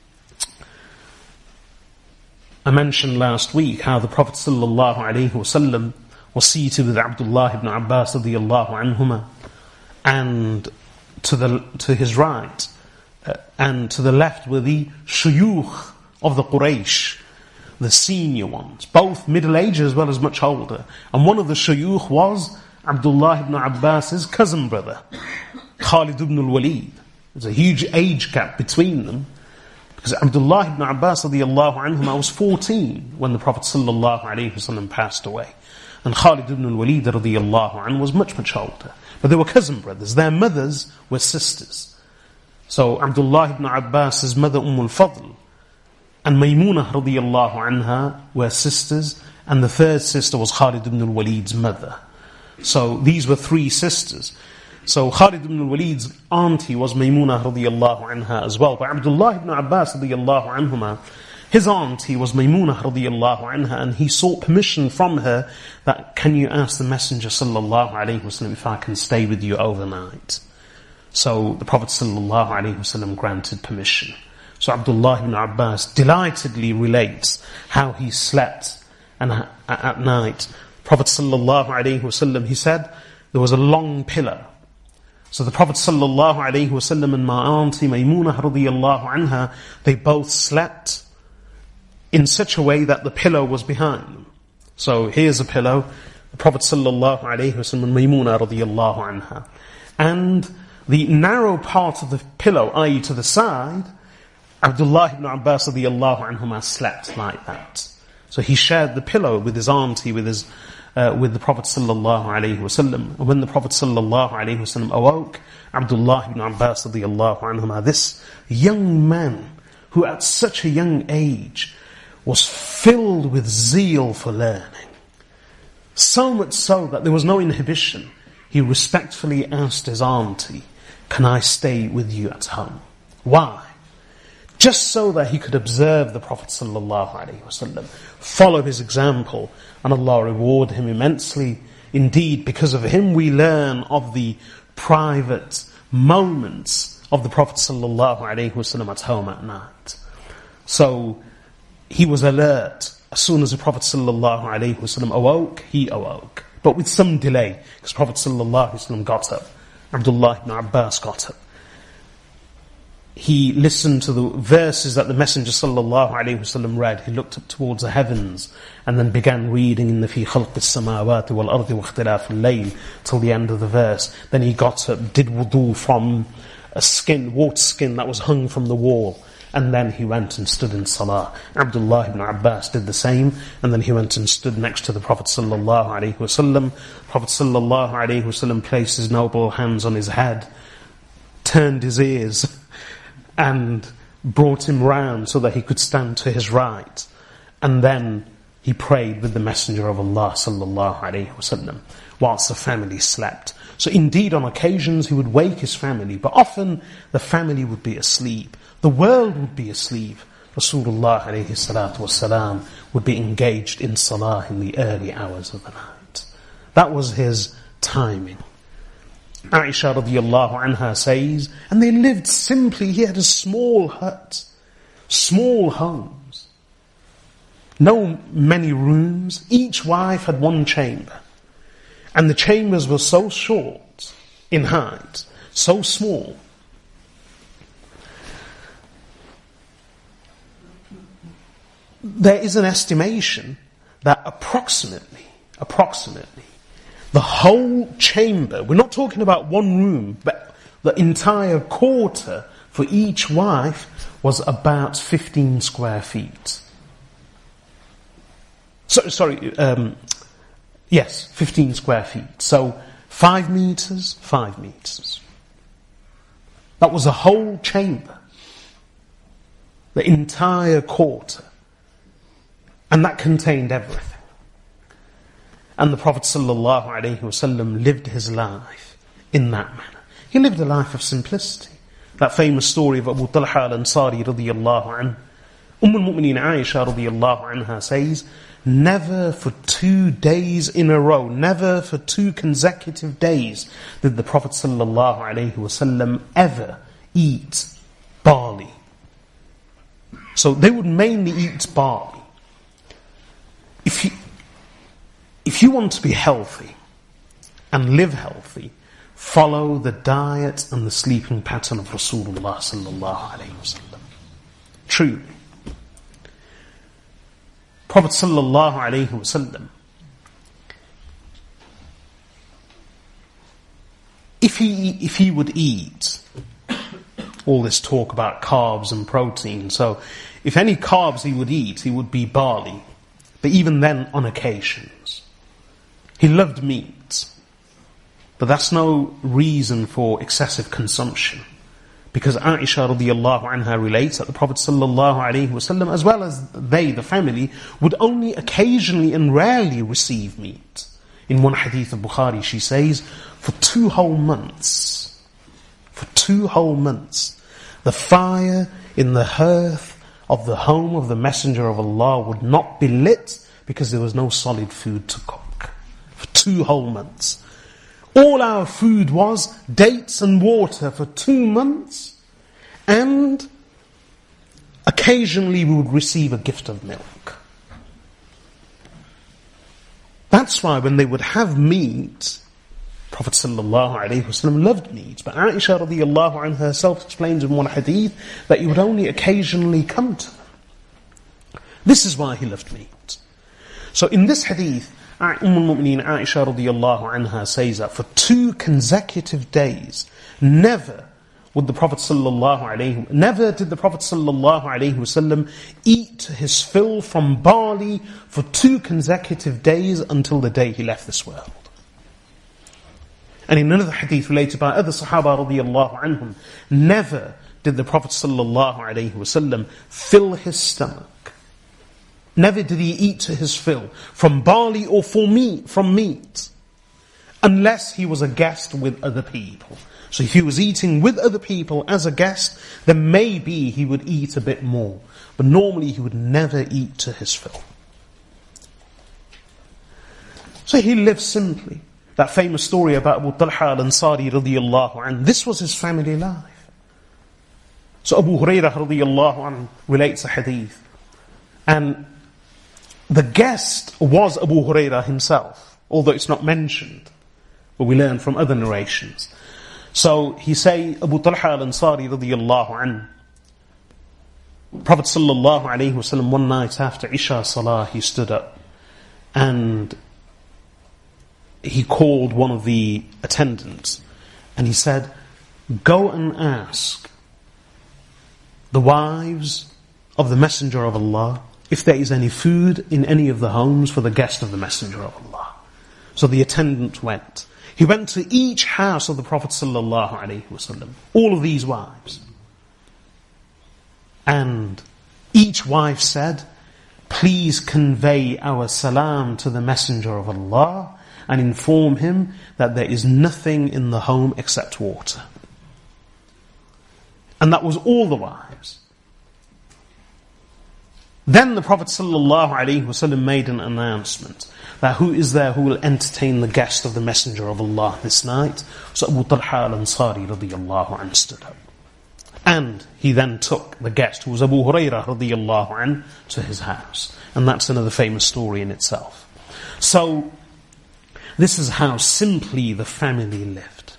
I mentioned last week how the Prophet sallallahu alaihi wasallam was seated with Abdullah ibn Abbas radiyallahu anhuma, and to his right and to the left were the shuyukh of the Quraysh, the senior ones, both middle-aged as well as much older. And one of the shuyukh was Abdullah ibn Abbas's cousin brother, Khalid ibn al-Walid. There's a huge age gap between them, because Abdullah ibn Abbas radiyallahu anhuma was 14 when the Prophet sallallahu alaihi wasallam passed away. And Khalid ibn al-Walid radiyallahu anhu was much, much older. But they were cousin brothers. Their mothers were sisters. So Abdullah ibn Abbas's mother al-Fadl and Maymunah radiyallahu anha were sisters, and the third sister was Khalid ibn al-Walid's mother. So these were three sisters. So Khalid ibn al-Walid's auntie was Maymunah radiyallahu anha as well. But Abdullah ibn Abbas radiyallahu anhuma, his auntie was Maymunah radiyallahu anha, and he sought permission from her that, can you ask the Messenger sallallahu alayhi wasallam if I can stay with you overnight? So the Prophet sallallahu alayhi wasallam granted permission. So Abdullah ibn Abbas delightedly relates how he slept and at night. Prophet sallallahu alayhi wasallam, he said there was a long pillow. So the Prophet ﷺ and my auntie Maymunah radiyallahu anha, they both slept in such a way that the pillow was behind them. So here's a pillow, the Prophet ﷺ and Maymunah radiyallahu anha. And the narrow part of the pillow, i.e. to the side, Abdullah ibn Abbas radiyallahu anhuma slept like that. So he shared the pillow with his auntie, with the Prophet sallallahu alaihi wasallam. When the Prophet sallallahu alaihi wasallam awoke, Abdullah ibn Abbas radiyallahu anhuma, this young man who at such a young age was filled with zeal for learning, so much so that there was no inhibition, he respectfully asked his auntie, "Can I stay with you at home?" Why? Just so that he could observe the Prophet ﷺ, follow his example, and Allah reward him immensely. Indeed, because of him we learn of the private moments of the Prophet ﷺ at home at night. So he was alert. As soon as the Prophet ﷺ awoke, he awoke. But with some delay, because Prophet ﷺ got up. Abdullah ibn Abbas got up. He listened to the verses that the Messenger ﷺ read. He looked up towards the heavens and then began reading in the fi khalq as-samawati wal ardi wa ikhtilaf al-layl till the end of the verse. Then he got up, did wudu from a water skin that was hung from the wall, and then he went and stood in salah. Abdullah ibn Abbas did the same, and then he went and stood next to the Prophet ﷺ. Prophet ﷺ placed his noble hands on his head, turned his ears, and brought him round so that he could stand to his right. And then he prayed with the Messenger of Allah sallallahu alaihi wasallam whilst the family slept. So indeed on occasions he would wake his family, but often the family would be asleep. The world would be asleep. Rasulullah alayhi salatu wasalam would be engaged in salah in the early hours of the night. That was his timing. Aisha radiyallahu anha says, and they lived simply. He had a small hut, small homes, no many rooms. Each wife had one chamber, and the chambers were so short in height, so small. There is an estimation that approximately the whole chamber, we're not talking about one room, but the entire quarter for each wife was about 15 square feet. Yes, 15 square feet. So 5 meters. That was a whole chamber, the entire quarter. And that contained everything. And the Prophet ﷺ lived his life in that manner. He lived a life of simplicity. That famous story of Abu Talha al-Ansari radiyallahu anhu. al-Mu'mineen Aisha radiyallahu anha says, never for 2 days in a row, never for 2 consecutive days did the Prophet ﷺ ever eat barley. So they would mainly eat barley. If you want to be healthy and live healthy, follow the diet and the sleeping pattern of Rasulullah sallallahu alaihi wasallam. Truly, Prophet sallallahu alaihi wasallam, if he would eat, all this talk about carbs and protein, so if any carbs he would eat, it would be barley. But even then, on occasions. He loved meat. But that's no reason for excessive consumption. Because Aisha radiyallahu anha relates that the Prophet sallallahu alaihi wasallam, as well as they, the family, would only occasionally and rarely receive meat. In one hadith of Bukhari, she says, for 2 whole months, the fire in the hearth of the home of the Messenger of Allah would not be lit because there was no solid food to cook. For 2 whole months. All our food was dates and water for 2 months, and occasionally we would receive a gift of milk. That's why when they would have meat, Prophet ﷺ loved meat, but Aisha radiallahu anha herself explains in one hadith that he would only occasionally come to them. This is why he loved meat. So in this hadith, al-Mu'mineen Aisha radiallahu anha says that for 2 consecutive days, never did the Prophet ﷺ eat his fill from barley for 2 consecutive days until the day he left this world. And in another hadith related by other Sahaba radiallahu anhum, never did the Prophet ﷺ fill his stomach. Never did he eat to his fill from barley or from meat, unless he was a guest with other people. So if he was eating with other people as a guest, then maybe he would eat a bit more. But normally he would never eat to his fill. So he lived simply. That famous story about Abu Talha al-Ansari radiyallahu anhu, this was his family life. So Abu Hurairah radiyallahu anhu relates a hadith. And the guest was Abu Hurairah himself, although it's not mentioned, but we learn from other narrations. So he say, Abu Talha al-Ansari radiyallahu anhu, Prophet sallallahu alayhi wasallam, one night after Isha Salah, he stood up and he called one of the attendants and he said, go and ask the wives of the Messenger of Allah if there is any food in any of the homes for the guest of the Messenger of Allah. So the attendant went. He went to each house of the Prophet sallallahu alaihi wasallam, all of these wives. And each wife said, please convey our salam to the Messenger of Allah and inform him that there is nothing in the home except water. And that was all the wives. Then the Prophet ﷺ made an announcement that who is there who will entertain the guest of the Messenger of Allah this night? So Abu Talha al-Ansari radiyallahu anhu stood up. And he then took the guest, who was Abu Hurairah radiyallahu anhu, to his house. And that's another famous story in itself. So, this is how simply the family lived.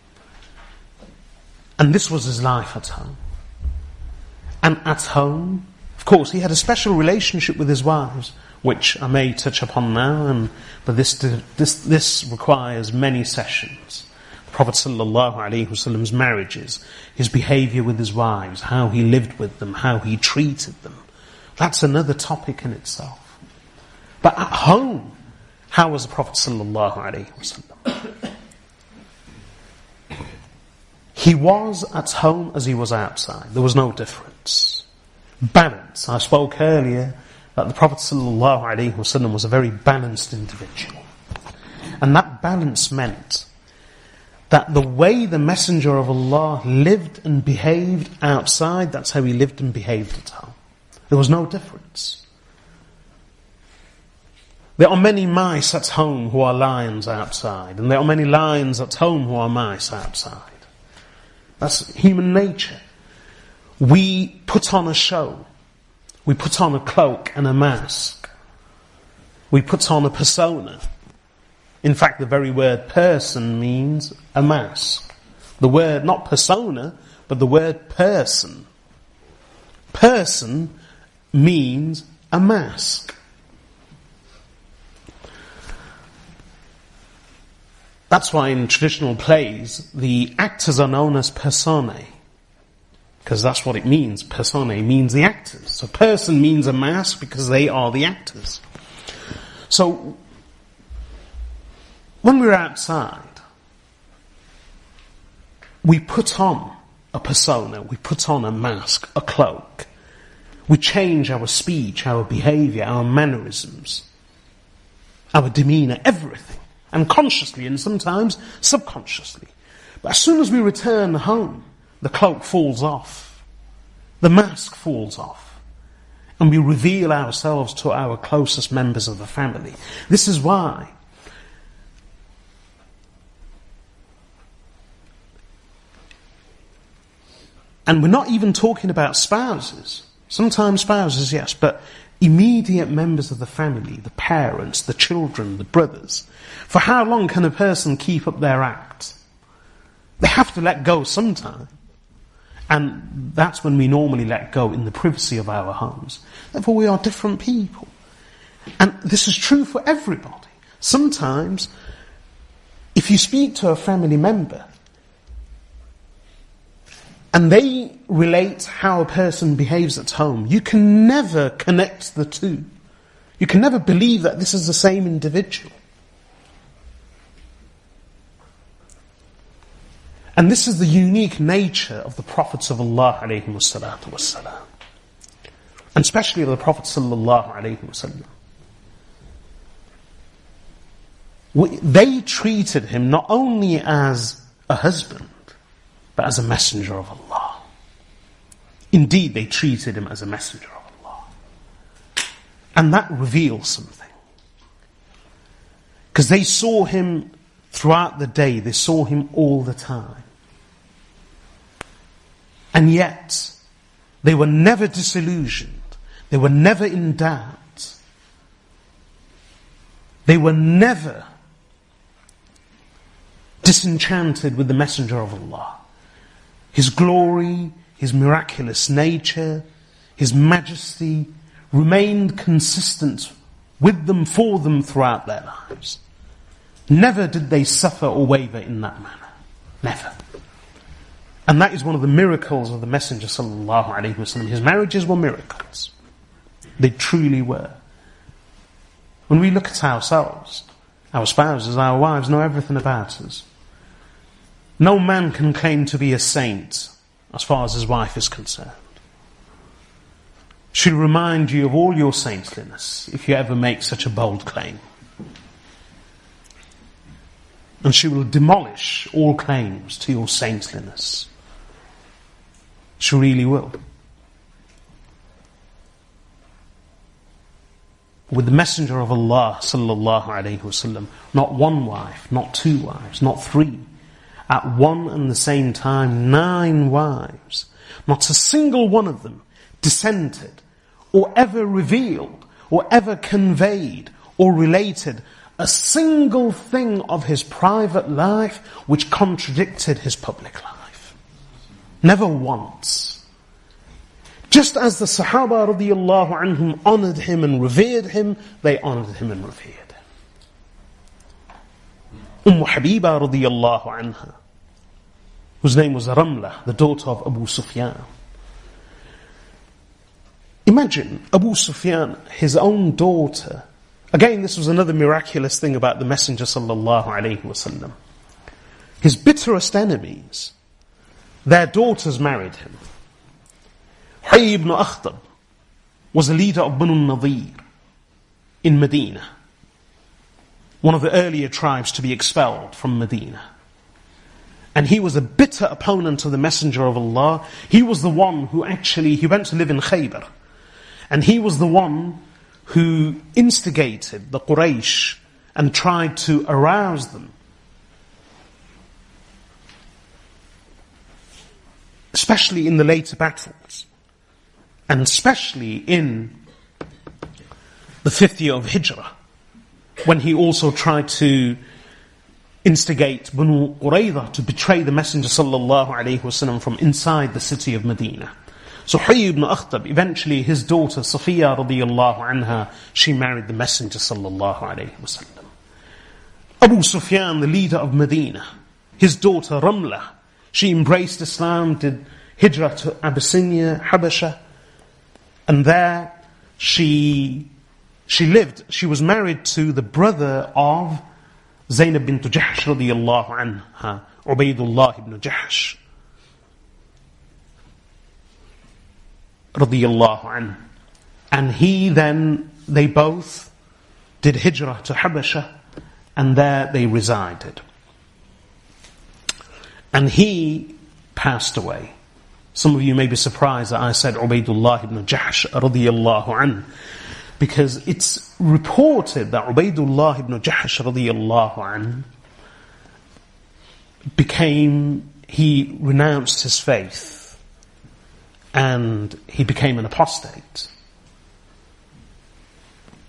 And this was his life at home. And at home, of course, he had a special relationship with his wives, which I may touch upon now, but this requires many sessions. The Prophet ﷺ's marriages, his behaviour with his wives, how he lived with them, how he treated them. That's another topic in itself. But at home, how was the Prophet ﷺ? He was at home as he was outside. There was no difference. Balance. I spoke earlier that the Prophet ﷺ was a very balanced individual. And that balance meant that the way the Messenger of Allah lived and behaved outside, that's how he lived and behaved at home. There was no difference. There are many mice at home who are lions outside, and there are many lions at home who are mice outside. That's human nature. We put on a show. We put on a cloak and a mask. We put on a persona. In fact, the very word person means a mask. The word, not persona, but the word person. Person means a mask. That's why in traditional plays, the actors are known as personae. Because that's what it means. Personae means the actors. So person means a mask because they are the actors. So, when we're outside, we put on a persona, we put on a mask, a cloak. We change our speech, our behaviour, our mannerisms, our demeanour, everything. And consciously and sometimes subconsciously. But as soon as we return home, the cloak falls off. The mask falls off. And we reveal ourselves to our closest members of the family. This is why and we're not even talking about spouses. Sometimes spouses, yes, but immediate members of the family, the parents, the children, the brothers. For how long can a person keep up their act? They have to let go sometime. And that's when we normally let go, in the privacy of our homes. Therefore, we are different people. And this is true for everybody. Sometimes, if you speak to a family member, and they relate how a person behaves at home, you can never connect the two. You can never believe that this is the same individual. And this is the unique nature of the prophets of Allah alayhi wassalatu wassalam. And especially of the Prophet sallallahu alayhi wasallam. They treated him not only as a husband, but as a messenger of Allah. Indeed, they treated him as a messenger of Allah. And that reveals something. Because they saw him throughout the day, they saw him all the time. And yet, they were never disillusioned. They were never in doubt. They were never disenchanted with the Messenger of Allah. His glory, his miraculous nature, his majesty remained consistent with them, for them throughout their lives. Never did they suffer or waver in that manner. Never. And that is one of the miracles of the Messenger sallallahu alaihi wasallam. His marriages were miracles. They truly were. When we look at ourselves, our spouses, our wives know everything about us. No man can claim to be a saint as far as his wife is concerned. She'll remind you of all your saintliness if you ever make such a bold claim. And she will demolish all claims to your saintliness. She really will. With the Messenger of Allah sallallahu alayhi wasallam, not one wife, not two wives, not three. At one and the same time, 9 wives. Not a single one of them dissented, or ever revealed, or ever conveyed, or related a single thing of his private life which contradicted his public life. Never once. Just as the Sahaba radiyallahu anhum honoured him and revered him, they honoured him and revered him. Habiba radiyallahu anha, whose name was Ramla, the daughter of Abu Sufyan. Imagine Abu Sufyan, his own daughter. Again, this was another miraculous thing about the Messenger sallallahu alayhi wasallam. His bitterest enemies, their daughters married him. Huyay ibn Akhtab was a leader of Banu Nadir in Medina, one of the earlier tribes to be expelled from Medina. And he was a bitter opponent of the Messenger of Allah. He was the one who he went to live in Khaybar. And he was the one who instigated the Quraysh and tried to arouse them. Especially in the later battles. And especially in the 5th year of Hijrah, when he also tried to instigate Banu Qurayza to betray the Messenger sallallahu alayhi wasallam from inside the city of Medina. So Huyay ibn Akhtab, eventually his daughter Safiya radiyallahu anha, she married the Messenger sallallahu alayhi wasallam. Abu Sufyan, the leader of Medina, his daughter Ramla, she embraced Islam, did hijrah to Abyssinia, Habasha, and there she lived. She was married to the brother of Zaynab bint Jahsh radiyallahu anha, Ubaydullah ibn Jahsh radiyallahu anhu. And they both did hijrah to Habasha, and there they resided. And he passed away. Some of you may be surprised that I said Ubaydullah ibn Jahsh radiyallahu anhu, because it's reported that Ubaydullah ibn Jahsh radiyallahu anhu he renounced his faith and he became an apostate.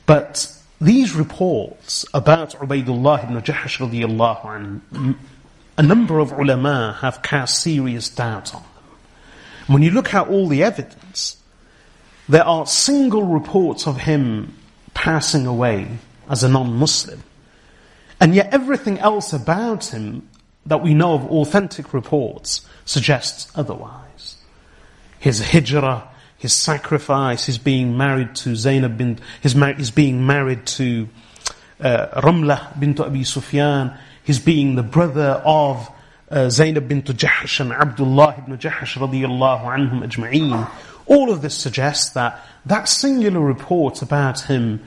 But these reports about Ubaydullah ibn Jahash radiyallahu anhu, a number of ulama have cast serious doubt on them. When you look at all the evidence, there are single reports of him passing away as a non-Muslim. And yet everything else about him that we know of authentic reports suggests otherwise. His hijrah, his sacrifice, his being married to Zainab bint, his being married to Ramlah bint Abi Sufyan, his being the brother of Zainab bint Jahash and Abdullah ibn Jahash radiyallahu anhum ajma'een. All of this suggests that singular report about him,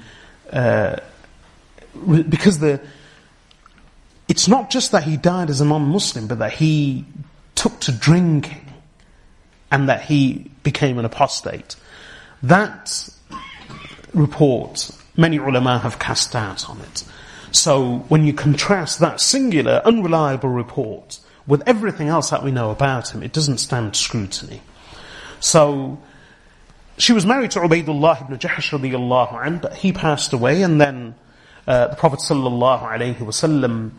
because it's not just that he died as a non-Muslim, but that he took to drinking and that he became an apostate. That report, many ulama have cast doubt on it. So when you contrast that singular, unreliable report with everything else that we know about him, it doesn't stand scrutiny. So she was married to Ubaydullah ibn Jahash radiyallahu anhu, but he passed away, and then the Prophet sallallahu alayhi wasallam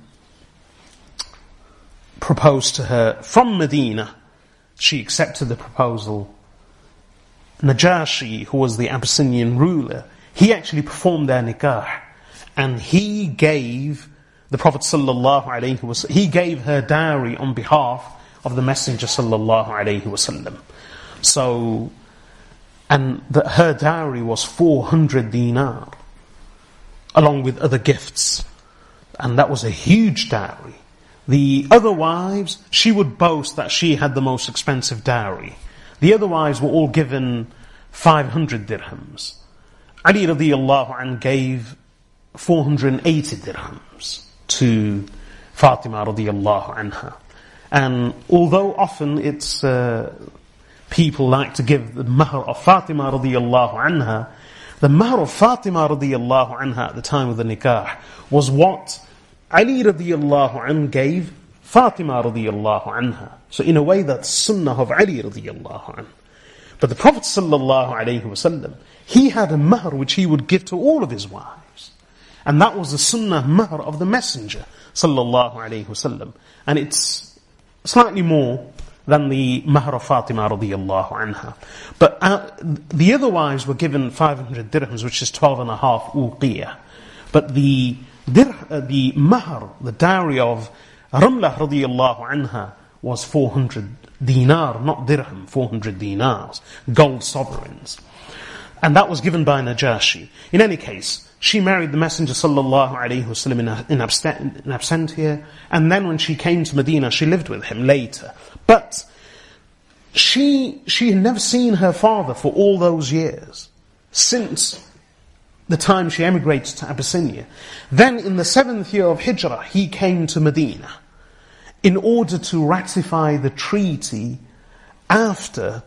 proposed to her from Medina. She accepted the proposal. Najashi, who was the Abyssinian ruler, he actually performed their nikah, and he gave the Prophet sallallahu alaihi wasallam, he gave her dowry on behalf of the Messenger sallallahu alaihi wasallam. So, and her dowry was 400 dinar, along with other gifts, and that was a huge dowry. The other wives, she would boast that she had the most expensive dowry. The other wives were all given 500 dirhams. Ali radiyallahu anhu gave 480 dirhams to Fatima radiyallahu anha. And although often it's people like to give the mahr of Fatima radiyallahu anha, the mahr of Fatima radiyallahu anha at the time of the nikah was what Ali radiyallahu anhu gave Fatima radiyallahu anha. So in a way that's sunnah of Ali radiyallahu anhu. But the Prophet sallallahu alayhi wasallam, he had a mahr which he would give to all of his wives. And that was the sunnah mahr of the Messenger sallallahu alayhi wasallam. And it's slightly more than the mahr of Fatima radiyallahu anha. But the other wives were given 500 dirhams, which is 12.5 uqiyah. But the mahr, the dowry of Ramlah radiyallahu anha was 400 dinar, not dirham, 400 dinars, gold sovereigns. And that was given by Najashi. In any case, she married the Messenger sallallahu alayhi wasallam in absentia, and then when she came to Medina, she lived with him later. But she had never seen her father for all those years, since the time she emigrated to Abyssinia. Then in the 7th year of Hijrah, he came to Medina in order to ratify the treaty after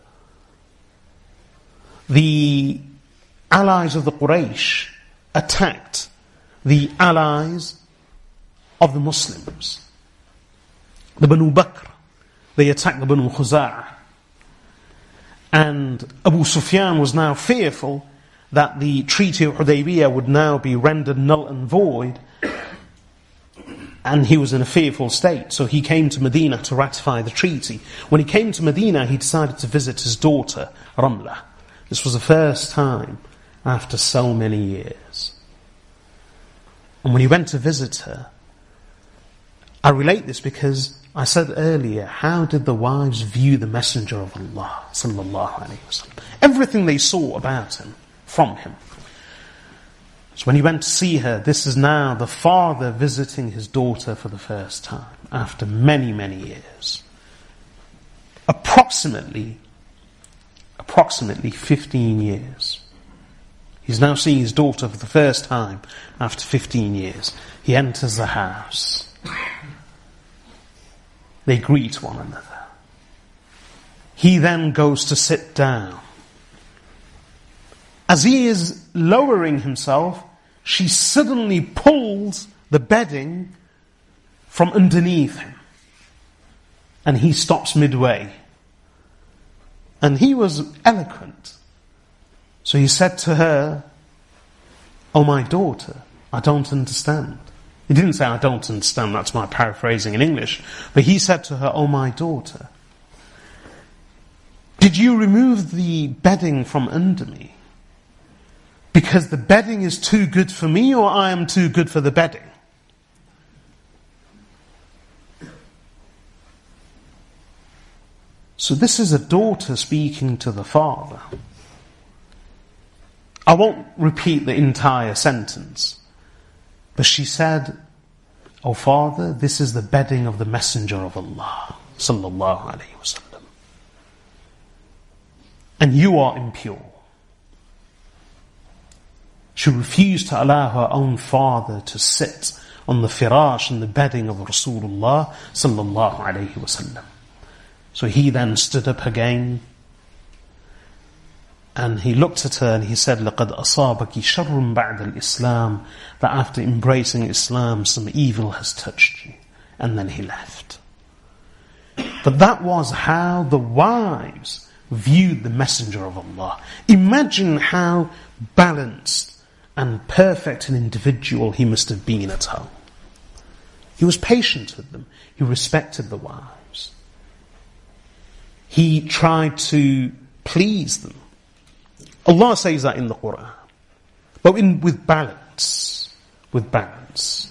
the allies of the Quraysh attacked the allies of the Muslims. The Banu Bakr, they attacked the Banu Khuza'ah. And Abu Sufyan was now fearful that the Treaty of Hudaybiyah would now be rendered null and void, and he was in a fearful state, so he came to Medina to ratify the treaty. When he came to Medina, he decided to visit his daughter, Ramlah. This was the first time after so many years. And when he went to visit her, I relate this because I said earlier, how did the wives view the Messenger of Allah sallallahu alaihi wasallam? Everything they saw about him, from him. So when he went to see her, this is now the father visiting his daughter for the first time, after many, many years. Approximately 15 years. He's now seeing his daughter for the first time after 15 years. He enters the house. They greet one another. He then goes to sit down. As he is lowering himself, she suddenly pulls the bedding from underneath him. And he stops midway. And he was eloquent. So he said to her, "Oh my daughter, I don't understand." He didn't say, "I don't understand," that's my paraphrasing in English. But he said to her, "Oh my daughter, did you remove the bedding from under me because the bedding is too good for me, or I am too good for the bedding?" So this is a daughter speaking to the father. I won't repeat the entire sentence, but she said, "Oh father, this is the bedding of the Messenger of Allah, sallallahu alaihi wasallam, and you are impure." She refused to allow her own father to sit on the firash and the bedding of Rasulullah sallallahu alaihi wasallam. So he then stood up again and he looked at her and he said, "لَقَدْ أَصَابَكِ شَرٌّ بَعْدَ الْإِسْلَامِ," that after embracing Islam some evil has touched you. And then he left. But that was how the wives viewed the Messenger of Allah. Imagine how balanced and perfect an individual he must have been at home. He was patient with them. He respected the wives. He tried to please them. Allah says that in the Quran. But with balance. With balance.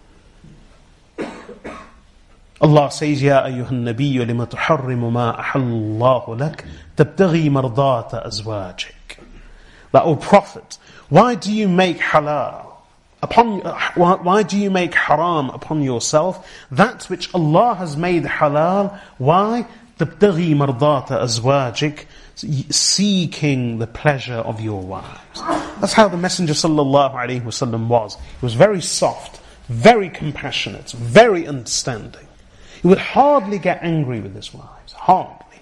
Allah says, "Ya ayyuhan nabiyyu lima tuharrimu ma ahallallahu lak tabtaghi mardata azwajik." That, O Prophet, why do you make halal why do you make haram upon yourself that which Allah has made halal? Why? تَبْتَغِي مَرْضَاتَ أَزْوَاجِكَ, seeking the pleasure of your wives. That's how the Messenger sallallahu alaihi wasallam was. He was very soft, very compassionate, very understanding. He would hardly get angry with his wives. Hardly.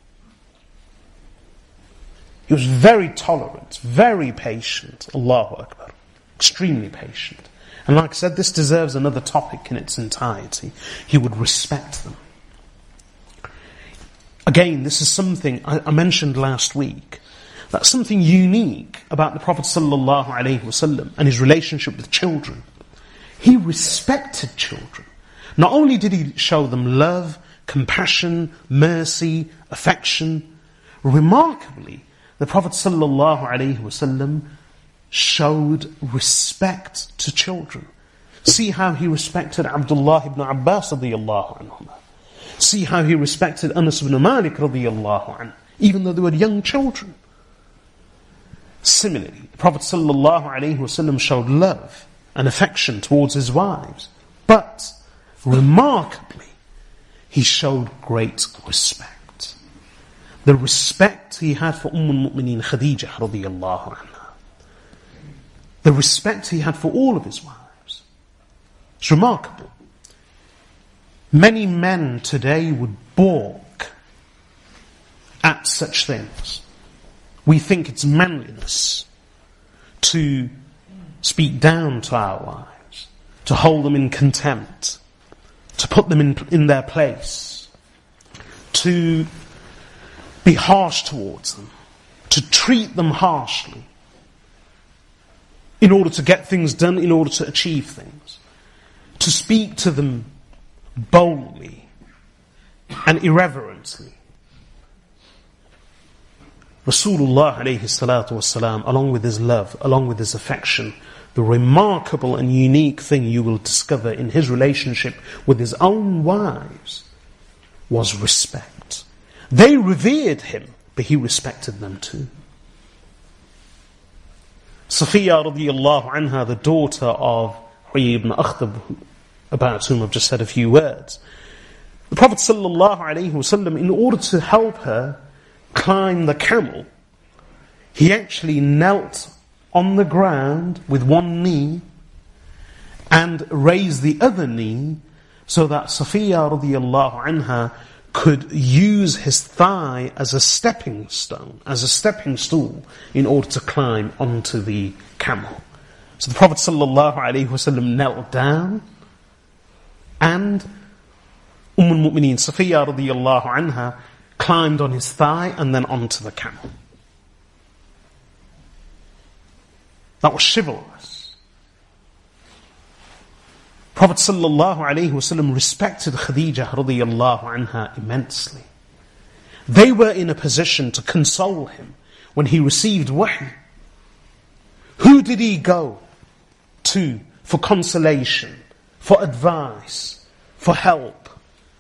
He was very tolerant, very patient. Allahu Akbar. Extremely patient. And like I said, this deserves another topic in its entirety. He would respect them. Again, this is something I mentioned last week. That's something unique about the Prophet sallallahu alaihi wasallam and his relationship with children. He respected children. Not only did he show them love, compassion, mercy, affection, remarkably, the Prophet sallallahu alaihi wasallam showed respect to children. See how he respected Abdullah ibn Abbas radiyallahu anhuma. See how he respected Anas ibn Malik radiyallahu anhu, even though they were young children. Similarly, the Prophet sallallahu alaihi wasallam showed love and affection towards his wives. But, remarkably, he showed great respect. The respect he had for al-Mu'mineen Khadijah radiyallahu anha. The respect he had for all of his wives. It's remarkable. Many men today would balk at such things. We think it's manliness to speak down to our wives, to hold them in contempt, to put them in their place, to be harsh towards them, to treat them harshly, in order to get things done, in order to achieve things, to speak to them boldly and irreverently. Rasulullah alayhi salatu wasalam, along with his love, along with his affection, the remarkable and unique thing you will discover in his relationship with his own wives was respect. They revered him, but he respected them too. Safiya radiyallahu anha, the daughter of Huyay ibn Akhtab, about whom I've just said a few words. The Prophet sallallahu alaihi wasallam, in order to help her climb the camel, he actually knelt on the ground with one knee and raised the other knee so that Safiya radiyallahu anha could use his thigh as a stepping stone, as a stepping stool, in order to climb onto the camel. So the Prophet sallallahu alaihi wasallam knelt down, and al-Mu'mineen Safiya radiyallahu anha climbed on his thigh and then onto the camel. That was chivalrous. Prophet sallallahu alaihi wasallam respected Khadija radiyallahu anha immensely. They were in a position to console him when he received wahy. Who did he go to for consolation, for advice, for help,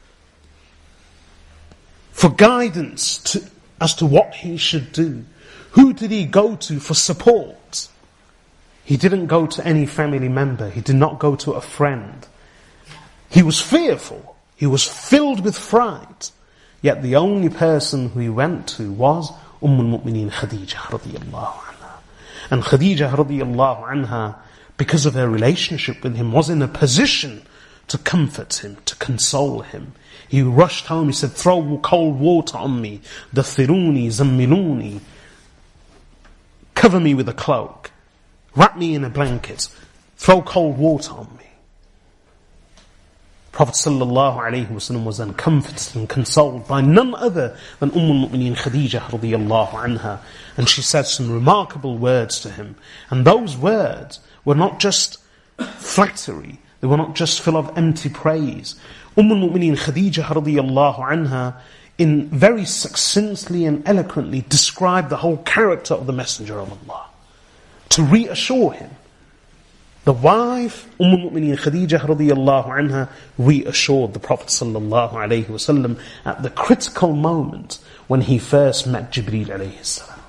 for guidance as to what he should do? Who did he go to for support? He didn't go to any family member. He did not go to a friend. He was fearful. He was filled with fright. Yet the only person who he went to was al-Mu'mineen Khadija radiyallahu anha. And Khadija radiyallahu anha, because of her relationship with him, was in a position to comfort him, to console him. He rushed home, he said, throw cold water on me, dathiruni, zammiluni, cover me with a cloak, wrap me in a blanket, throw cold water on me. Prophet sallallahu alaihi wasallam was then comforted and consoled by none other than al-Mu'mineen Khadija radiyallahu anha. And she said some remarkable words to him. And those words were not just flattery, they were not just full of empty praise. al-Mu'mineen Khadija radiyallahu anha, in very succinctly and eloquently, described the whole character of the Messenger of Allah, to reassure him. The wife, al-Mu'mineen Khadija radiyallahu anha, reassured the Prophet sallallahu alayhi wasallam at the critical moment when he first met Jibreel alayhi salam.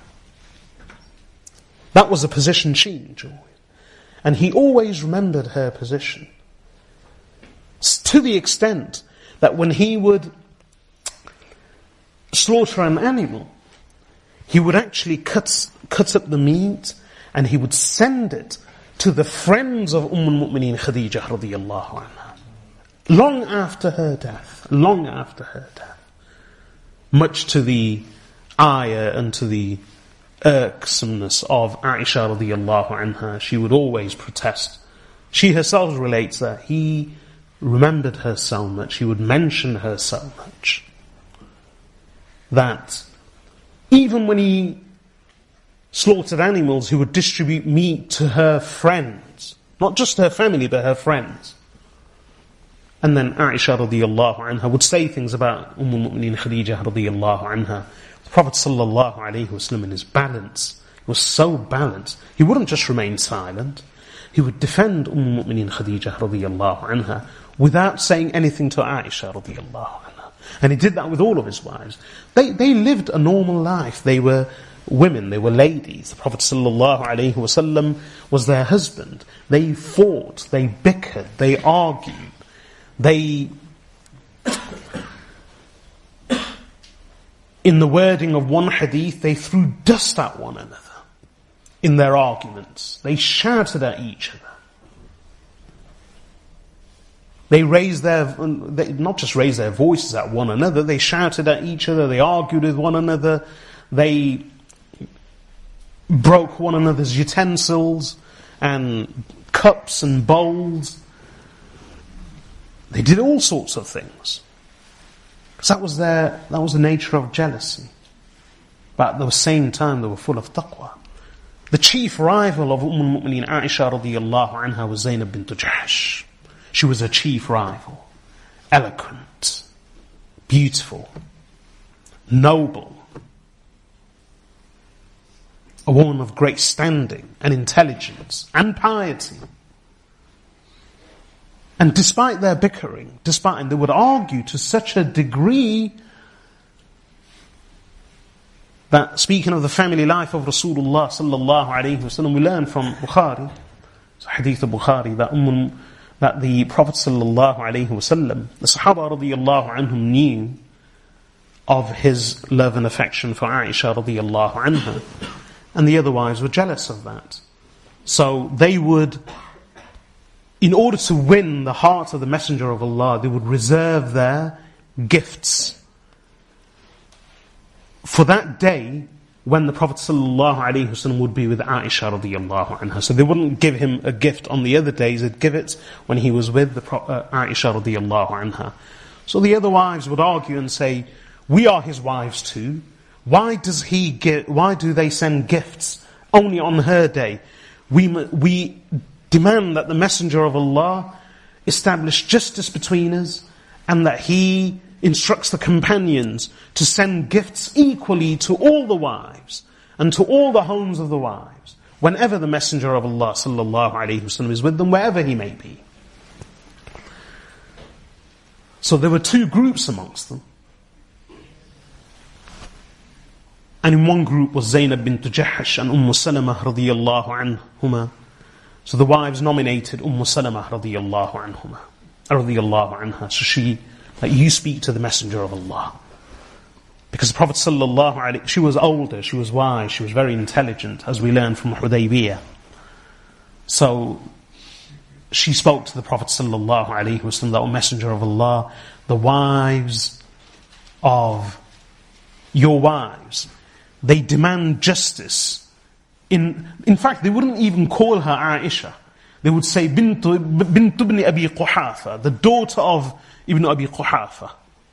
That was a position she enjoyed. And he always remembered her position. To the extent that when he would slaughter an animal, he would actually cut up the meat and he would send it to the friends of al-Mu'mineen Khadija radiyallahu anha. Long after her death. Much to the ire and to the irksomeness of Aisha radiyallahu anha, she would always protest. She herself relates that he remembered her so much, he would mention her so much, that even when he slaughtered animals, he would distribute meat to her friends. Not just her family, but her friends. And then Aisha radiyallahu anha would say things about al-Mu'mineen Khadija radiyallahu anha. The Prophet sallallahu alayhi wasallam, in his balance, was so balanced, he wouldn't just remain silent. He would defend al-Mu'mineen Khadija radiyallahu anha without saying anything to Aisha radiyallahu anha. And he did that with all of his wives. They lived a normal life. They were women, they were ladies. The Prophet ﷺ was their husband. They fought, they bickered, they argued, they, in the wording of one hadith, they threw dust at one another in their arguments. They shouted at each other. They not just raised their voices at one another, they shouted at each other, they argued with one another, they broke one another's utensils and cups and bowls. They did all sorts of things. Because that was the nature of jealousy. But at the same time, they were full of taqwa. The chief rival of al-Mu'mineen Aisha radiyallahu anha was Zainab bint Jahsh. She was a chief rival. Eloquent, beautiful, noble. A woman of great standing and intelligence and piety. And despite their bickering, they would argue to such a degree that, speaking of the family life of Rasulullah sallallahu alayhi wasallam, we learn from Bukhari, hadith of Bukhari, that the Prophet sallallahu alayhi wasallam, the Sahaba radiyallahu anhum, knew of his love and affection for Aisha radiyallahu anha. And the other wives were jealous of that. So they would, in order to win the heart of the Messenger of Allah, they would reserve their gifts for that day when the Prophet ﷺ would be with Aisha radiyallahu anha. So they wouldn't give him a gift on the other days, they'd give it when he was with Aisha radiyallahu anha. So the other wives would argue and say, we are his wives too. Why do they send gifts only on her day? We demand that the Messenger of Allah establish justice between us, and that he instructs the companions to send gifts equally to all the wives and to all the homes of the wives, whenever the Messenger of Allah sallallahu alaihi wasallam is with them, wherever he may be. So there were two groups amongst them. And in one group was Zaynab bint Jahash and Salama radiyallahu anhuma. So the wives nominated Salama radiyallahu anha. So she, like, you speak to the Messenger of Allah. Because the Prophet sallallahu alaihi, she was older, she was wise, she was very intelligent, as we learned from Hudaybiyah. So she spoke to the Prophet sallallahu alaihi wasallam, that, O Messenger of Allah, the wives of your wives, they demand justice. In fact, they wouldn't even call her Aisha. They would say Bint ibn Abi Quhafa, the daughter of Ibn Abi Quhafa.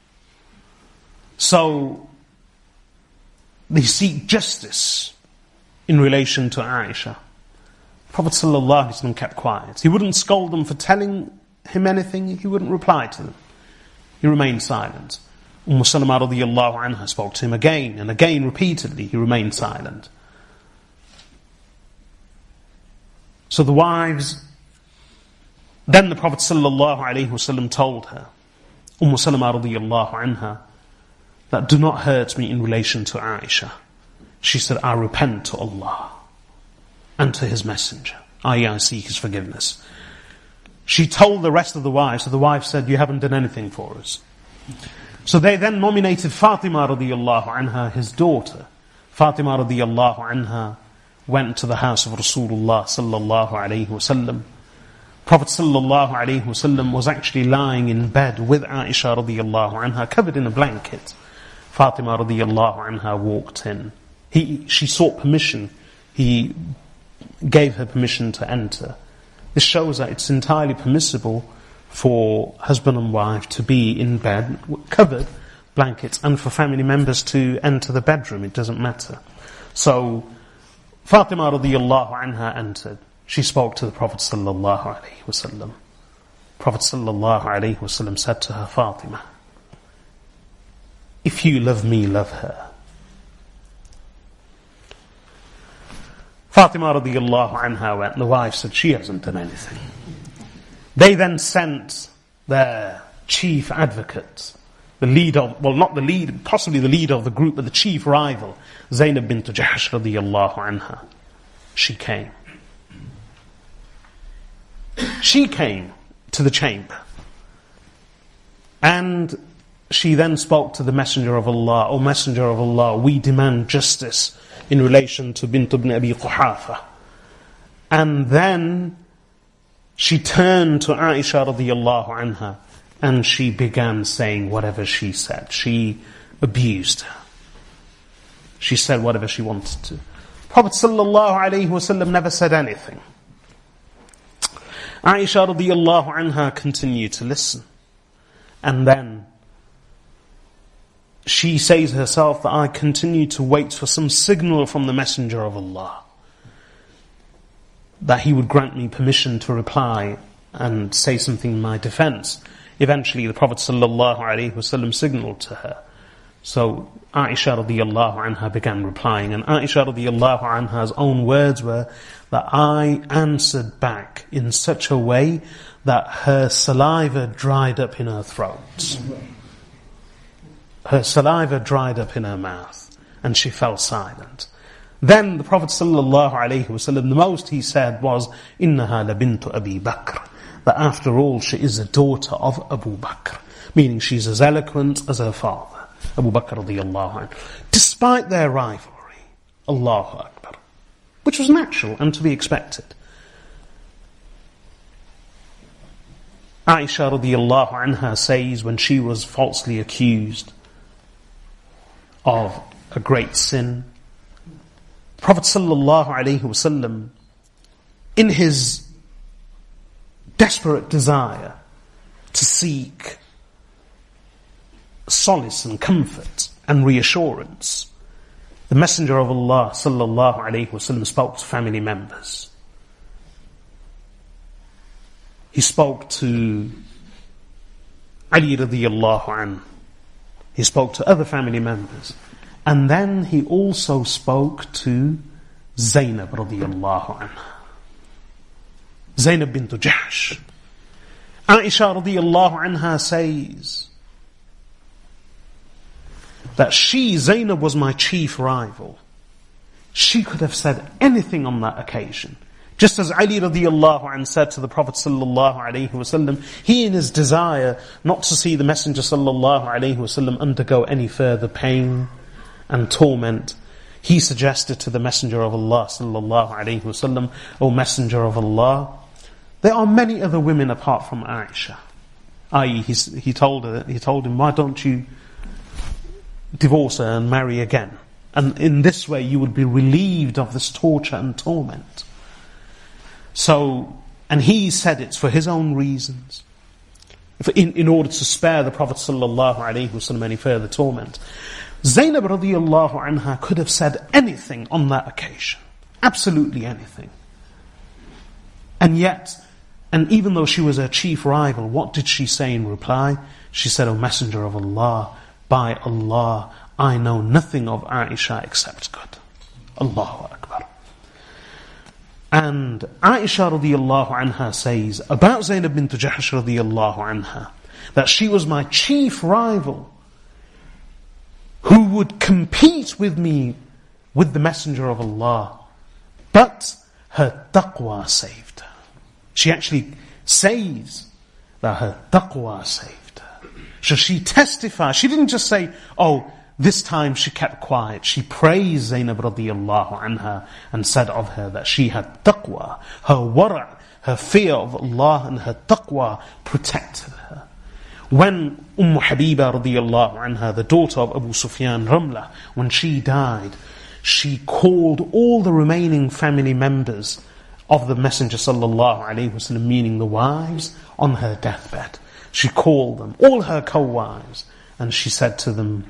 So they seek justice in relation to Aisha. Prophet ﷺ kept quiet. He wouldn't scold them for telling him anything. He wouldn't reply to them. He remained silent. Salama radiyallahu anha spoke to him again and again, repeatedly. He remained silent. So the wives, then the Prophet ﷺ told her, Salama radiyallahu anha, that do not hurt me in relation to Aisha. She said, I repent to Allah and to His Messenger. I seek His forgiveness. She told the rest of the wives, so the wives said, you haven't done anything for us. So they then nominated Fatima radiyallahu anha, his daughter. Fatima radiyallahu anha went to the house of Rasulullah sallallahu alayhi wasallam. Prophet sallallahu alayhi wasallam was actually lying in bed with Aisha radiyallahu anha, covered in a blanket. Fatima radiyallahu anha walked in. She sought permission. He gave her permission to enter. This shows that it's entirely permissible for husband and wife to be in bed, covered, blankets, and for family members to enter the bedroom. It doesn't matter. So Fatima radiyallahu anha entered. She spoke to the Prophet sallallahu alaihi wasallam. Prophet sallallahu alaihi wasallam said to her, Fatima, if you love me, love her. Fatima radiyallahu anha went. The wife said, she hasn't done anything. They then sent their chief advocate, the leader, well, not the lead, possibly the leader of the group, but the chief rival, Zaynab bint Jahash radiyallahu anha. She came. She came to the chamber. And she then spoke to the Messenger of Allah, O Messenger of Allah, we demand justice in relation to Bint ibn Abi Quhafa. And then she turned to Aisha radiyallahu anha and she began saying whatever she said. She abused her. She said whatever she wanted to. Prophet sallallahu alaihi wasallam never said anything. Aisha radiyallahu anha continued to listen. And then she says herself that I continued to wait for some signal from the Messenger of Allah, that he would grant me permission to reply and say something in my defense. Eventually the Prophet sallallahu alaihi wasallam signaled to her. So Aisha radiyallahu anha began replying, and Aisha radiyallahu anha's own words were that I answered back in such a way that her saliva dried up in her throat. Her saliva dried up in her mouth, and she fell silent. Then the Prophet sallallahu alaihi wasallam, the most he said was, "Innaha labintu Abi Bakr," that after all she is a daughter of Abu Bakr, meaning she's as eloquent as her father, Abu Bakr radiyallahu anhu. Despite their rivalry, Allahu Akbar, which was natural and to be expected. Aisha radiyallahu anha says when she was falsely accused of a great sin, Prophet sallallahu alaihi wasallam, in his desperate desire to seek solace and comfort and reassurance, the Messenger of Allah sallallahu alaihi wasallam spoke to family members. he spoke to Ali radiyallahu anhu. He spoke to other family members. And then he also spoke to Zainab radiyallahu anha. Zainab bint Jahsh. Aisha radiyallahu anha says that Zainab was my chief rival. She could have said anything on that occasion. Just as Ali radiyallahu anhu said to the Prophet sallallahu alaihi wasallam, he in his desire not to see the Messenger sallallahu alaihi wasallam undergo any further pain and torment, he suggested to the Messenger of Allah sallallahu alaihi wasallam, O Messenger of Allah, there are many other women apart from Aisha. I.e., he told him, why don't you divorce her and marry again? And in this way you would be relieved of this torture and torment. So, and he said it's for his own reasons, in order to spare the Prophet sallallahu alaihi wasallam any further torment. Zainab radiyallahu anha could have said anything on that occasion, absolutely anything. And yet, and even though she was her chief rival, what did she say in reply? She said, O Messenger of Allah, by Allah, I know nothing of Aisha except good. Allahu Akbar. And Aisha radiyallahu anha says about Zainab bint Jahsh radiyallahu anha that she was my chief rival who would compete with me with the Messenger of Allah, but her taqwa saved her. She actually says that her taqwa saved her. So she testified. She didn't just say, oh, this time she kept quiet. She praised Zainab radiyallahu anha and said of her that she had taqwa. Her wara', her fear of Allah and her taqwa protected her. When Habiba radiyallahu anha, the daughter of Abu Sufyan Ramla, when she died, she called all the remaining family members of the Messenger sallallahu alaihi wasallam, meaning the wives, on her deathbed. She called them, all her co-wives, and she said to them,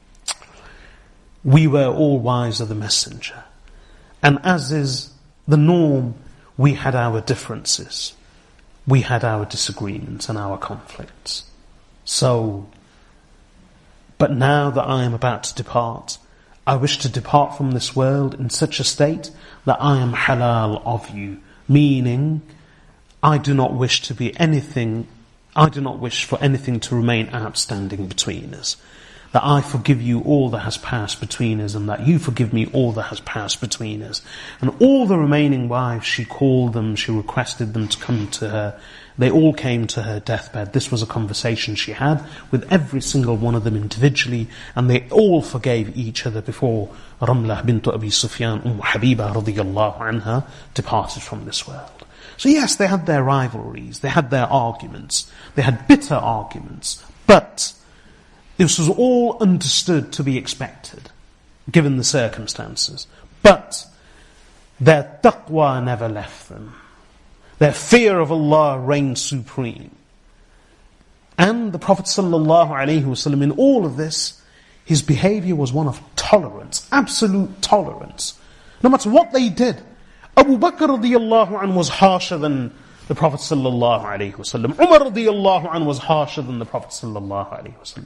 we were all wives of the Messenger. And as is the norm, we had our differences. We had our disagreements and our conflicts. So, but now that I am about to depart, I wish to depart from this world in such a state that I am halal of you. Meaning, I do not wish for anything to remain outstanding between us. That I forgive you all that has passed between us, and that you forgive me all that has passed between us. And all the remaining wives, she called them, she requested them to come to her. They all came to her deathbed. This was a conversation she had with every single one of them individually, and they all forgave each other before Ramlah bint Abi Sufyan, Habiba radiyallahu anha, departed from this world. So yes, they had their rivalries, they had their arguments, they had bitter arguments, but this was all understood to be expected, given the circumstances. But their taqwa never left them. Their fear of Allah reigned supreme. And the Prophet ﷺ, in all of this, his behavior was one of tolerance, absolute tolerance. No matter what they did. Abu Bakr radiyallahu anhu was harsher than the Prophet ﷺ. Umar radiyallahu anhu was harsher than the Prophet ﷺ.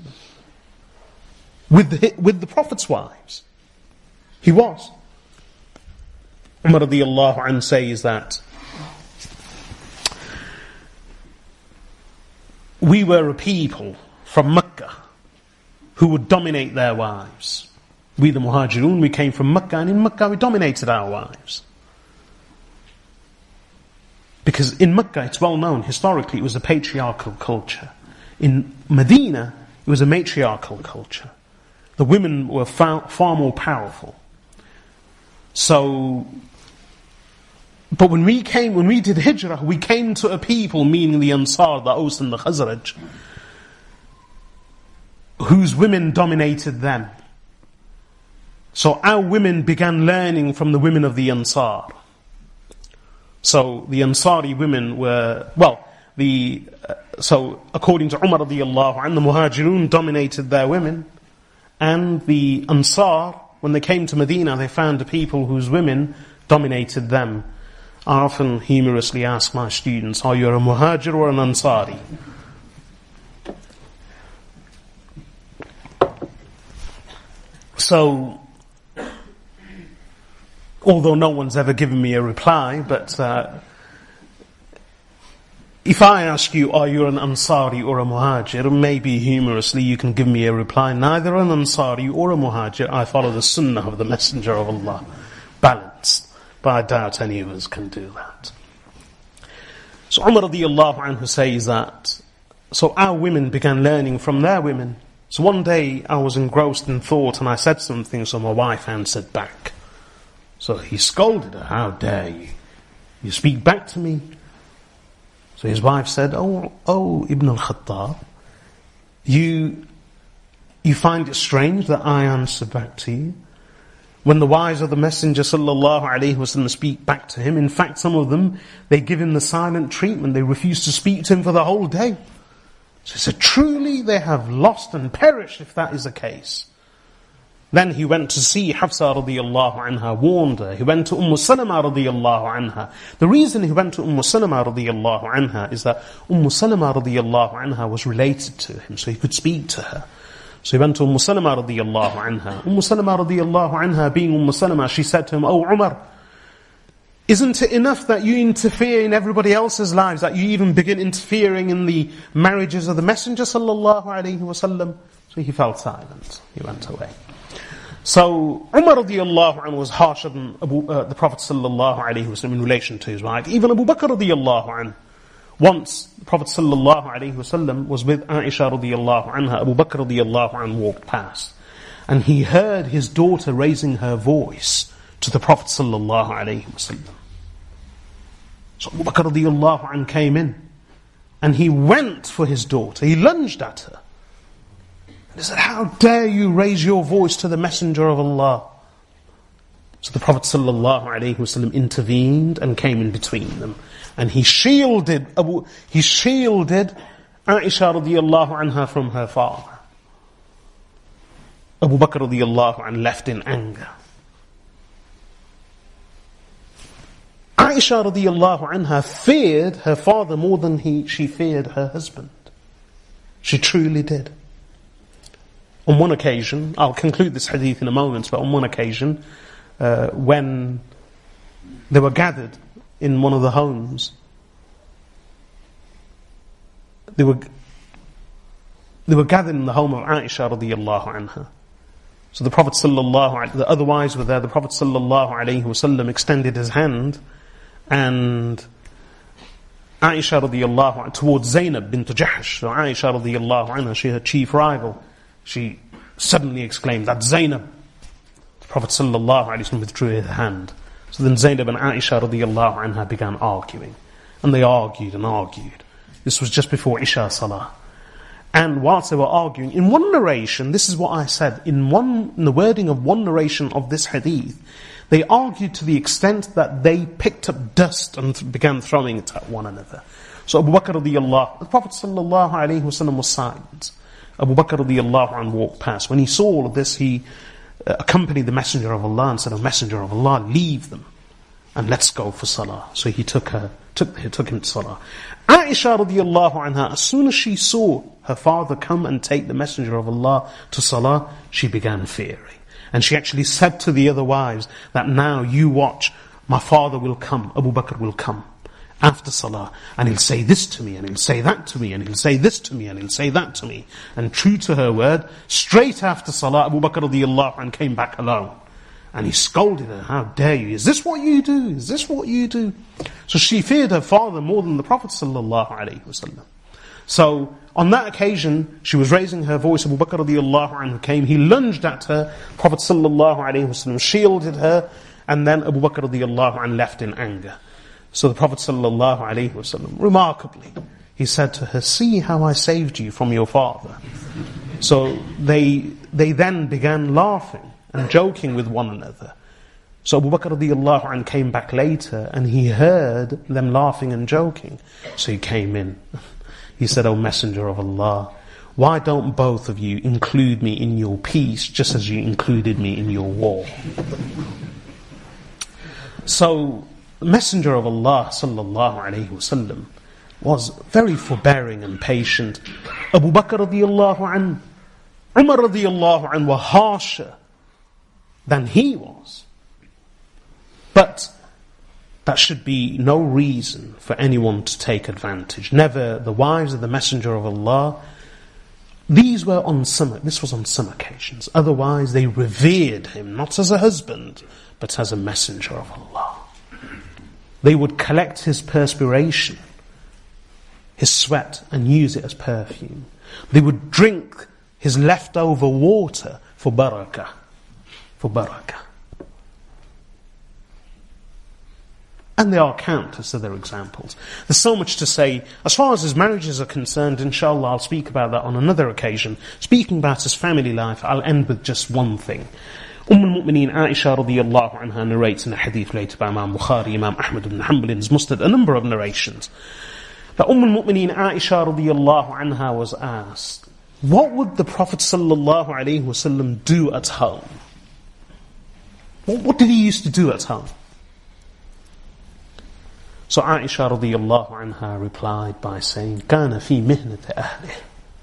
With the Prophet's wives. He was. Umar radiyallahu anhu says that we were a people from Mecca who would dominate their wives. We the Muhajirun, we came from Mecca, and in Mecca we dominated our wives. Because in Mecca, it's well known, historically it was a patriarchal culture. In Medina, it was a matriarchal culture. The women were far more powerful. So, but when we did Hijrah, we came to a people, meaning the Ansar, the Aus and the Khazraj, whose women dominated them. So our women began learning from the women of the Ansar. So the Ansari women were, so according to Umar radiyallahu anhu, the Muhajirun dominated their women, and the Ansar, when they came to Medina, they found a people whose women dominated them. I often humorously ask my students, are you a muhajir or an ansari? So, although no one's ever given me a reply, but if I ask you, are you an Ansari or a Muhajir, maybe humorously you can give me a reply, neither an Ansari or a Muhajir, I follow the Sunnah of the Messenger of Allah. Balanced. But I doubt any of us can do that. So Umar radiallahu anhu says that, so our women began learning from their women. So one day I was engrossed in thought and I said something, so my wife answered back. So he scolded her, how dare you? You speak back to me. So his wife said, oh Ibn al-Khattab, you find it strange that I answer back to you? When the wives of the Messenger sallallahu alaihi wasallam speak back to him, in fact some of them, they give him the silent treatment, they refuse to speak to him for the whole day. So he said, truly they have lost and perished if that is the case. Then he went to see Hafsa radiyallahu anha, warned her. He went to Salama radiyallahu anha. The reason he went to Salama radiyallahu anha is that Salama radiyallahu anha was related to him, so he could speak to her. So he went to Salama radiyallahu anha. Salama radiyallahu anha, being Salama, she said to him, oh Umar, isn't it enough that you interfere in everybody else's lives, that you even begin interfering in the marriages of the Messenger sallallahu alaihi wasallam? So he fell silent. He went away. So Umar radiallahu anhu was harsher than the Prophet sallallahu alaihi wasallam in relation to his wife. Even Abu Bakr radiallahu anhu. Once the Prophet sallallahu alaihi wasallam was with Aisha radiallahu anha. Abu Bakr radiallahu anhu walked past, and he heard his daughter raising her voice to the Prophet sallallahu alaihi wasallam. So Abu Bakr radiallahu anhu came in, and he went for his daughter. He lunged at her. And he said, how dare you raise your voice to the Messenger of Allah? So the Prophet sallallahu alaihi wasallam intervened and came in between them. And he shielded Aisha radiallahu anha from her father. Abu Bakr radiallahu anhu left in anger. Aisha radiallahu anha feared her father more than she feared her husband. She truly did. On one occasion, I'll conclude this hadith in a moment, but on one occasion, when they were gathered in one of the homes, they were gathered in the home of Aisha radiallahu anha. So the Prophet the other wives were there. The Prophet sallallahu alaihi wasallam extended his hand, and Aisha radiallahu anha towards Zainab bint Jahsh. So Aisha radiallahu anha, she her chief rival. She suddenly exclaimed, that's Zainab. The Prophet sallallahu alaihi wasallam withdrew his hand. So then Zainab and Aisha radiallahu anha began arguing. And they argued and argued. This was just before Isha Salah. And whilst they were arguing, in one narration, this is what I said, in the wording of one narration of this hadith, they argued to the extent that they picked up dust and began throwing it at one another. So Abu Bakr radiallahu, the Prophet sallallahu alaihi wasallam was silent. Abu Bakr radiallahu anhu walked past. When he saw all of this, he accompanied the Messenger of Allah and said, "O Messenger of Allah, leave them and let's go for salah." So he took him to salah. Aisha radiallahu anha, as soon as she saw her father come and take the Messenger of Allah to salah, she began fearing. And she actually said to the other wives that now you watch, my father will come, Abu Bakr will come after salah, and he'll say this to me, and he'll say that to me, and he'll say this to me, and he'll say that to me. And true to her word, straight after salah, Abu Bakr radiallahu anhu came back alone. And he scolded her, how dare you? Is this what you do? Is this what you do? So she feared her father more than the Prophet sallallahu alaihi wasallam. So on that occasion, she was raising her voice. Abu Bakr radiallahu anhu came. He lunged at her. Prophet sallallahu alaihi wasallam shielded her. And then Abu Bakr radiallahu anhu left in anger. So the Prophet sallallahu alaihi wasallam, remarkably, he said to her, see how I saved you from your father. So they then began laughing and joking with one another. So Abu Bakr radiallahu anhu came back later and he heard them laughing and joking. So he came in. He said, O Messenger of Allah, why don't both of you include me in your peace just as you included me in your war? So the Messenger of Allah sallallahu alayhi wasallam was very forbearing and patient. Abu Bakr radiyallahu anhu, Umar radiyallahu anhu were harsher than he was. But that should be no reason for anyone to take advantage. Never the wives of the Messenger of Allah. This was on some occasions. Otherwise they revered him, not as a husband, but as a Messenger of Allah. They would collect his perspiration, his sweat, and use it as perfume. They would drink his leftover water for barakah. And there are countless other examples. There's so much to say. As far as his marriages are concerned, inshallah, I'll speak about that on another occasion. Speaking about his family life, I'll end with just one thing. al-Mu'mineen Aisha radiyallahu anha narrates in a hadith related by Imam Bukhari, Imam Ahmad ibn Hanbal in his Musnad, a number of narrations, that al-Mu'mineen Aisha radiyallahu anha was asked, what would the Prophet sallallahu alaihi wasallam do at home? What did he used to do at home? So Aisha radiyallahu anha replied by saying, كان في مهنة أهله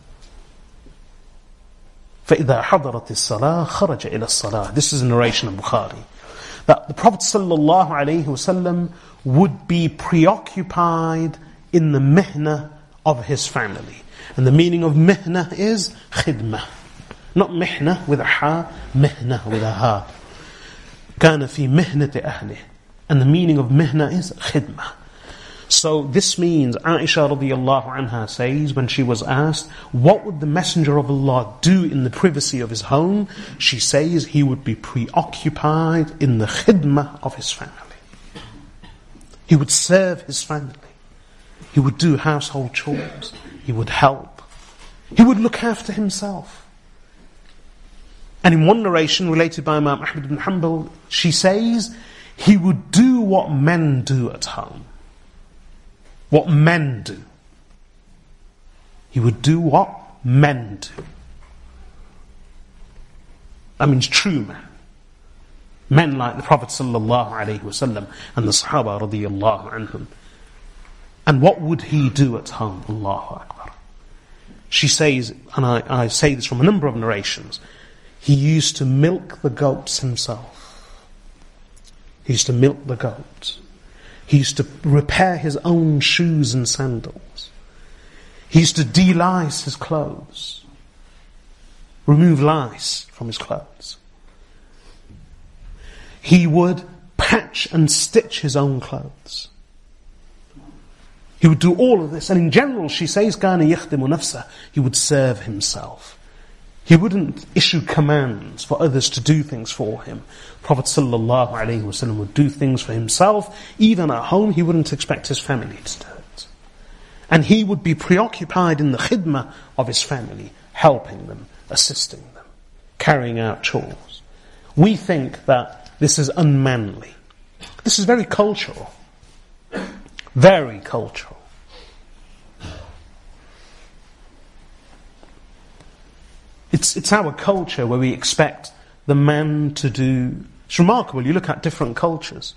فإذا حضرت الصلاة خرج إلى الصلاة. This is a narration of Bukhari. That the Prophet sallallahu alaihi wasallam would be preoccupied in the mihna of his family. And the meaning of mihna is khidmah. Not mihna with a ha, mihna with a ha. كان في مهنة أهله. And the meaning of mihna is khidmah. So this means, Aisha radiyallahu anha says, when she was asked, what would the Messenger of Allah do in the privacy of his home? She says he would be preoccupied in the khidmah of his family. He would serve his family. He would do household chores. He would help. He would look after himself. And in one narration related by Imam Ahmad ibn Hanbal, she says, he would do what men do at home. What men do. He would do what men do. That means true men. Men like the Prophet sallallahu alaihi wasallam and the Sahaba radiyallahu anhum. And what would he do at home? Allahu Akbar. She says, and I say this from a number of narrations, he used to milk the goats himself. He used to milk the goats. He used to repair his own shoes and sandals. He used to de-lice his clothes. Remove lice from his clothes. He would patch and stitch his own clothes. He would do all of this. And in general, she says, كَانَ يَخْدِمُ نَفْسَهُ. He would serve himself. He wouldn't issue commands for others to do things for him. Prophet sallallahu alaihi wasallam would do things for himself. Even at home, he wouldn't expect his family to do it. And he would be preoccupied in the khidmah of his family, helping them, assisting them, carrying out chores. We think that this is unmanly. This is very cultural. Very cultural. It's our culture where we expect the man to do... It's remarkable, you look at different cultures.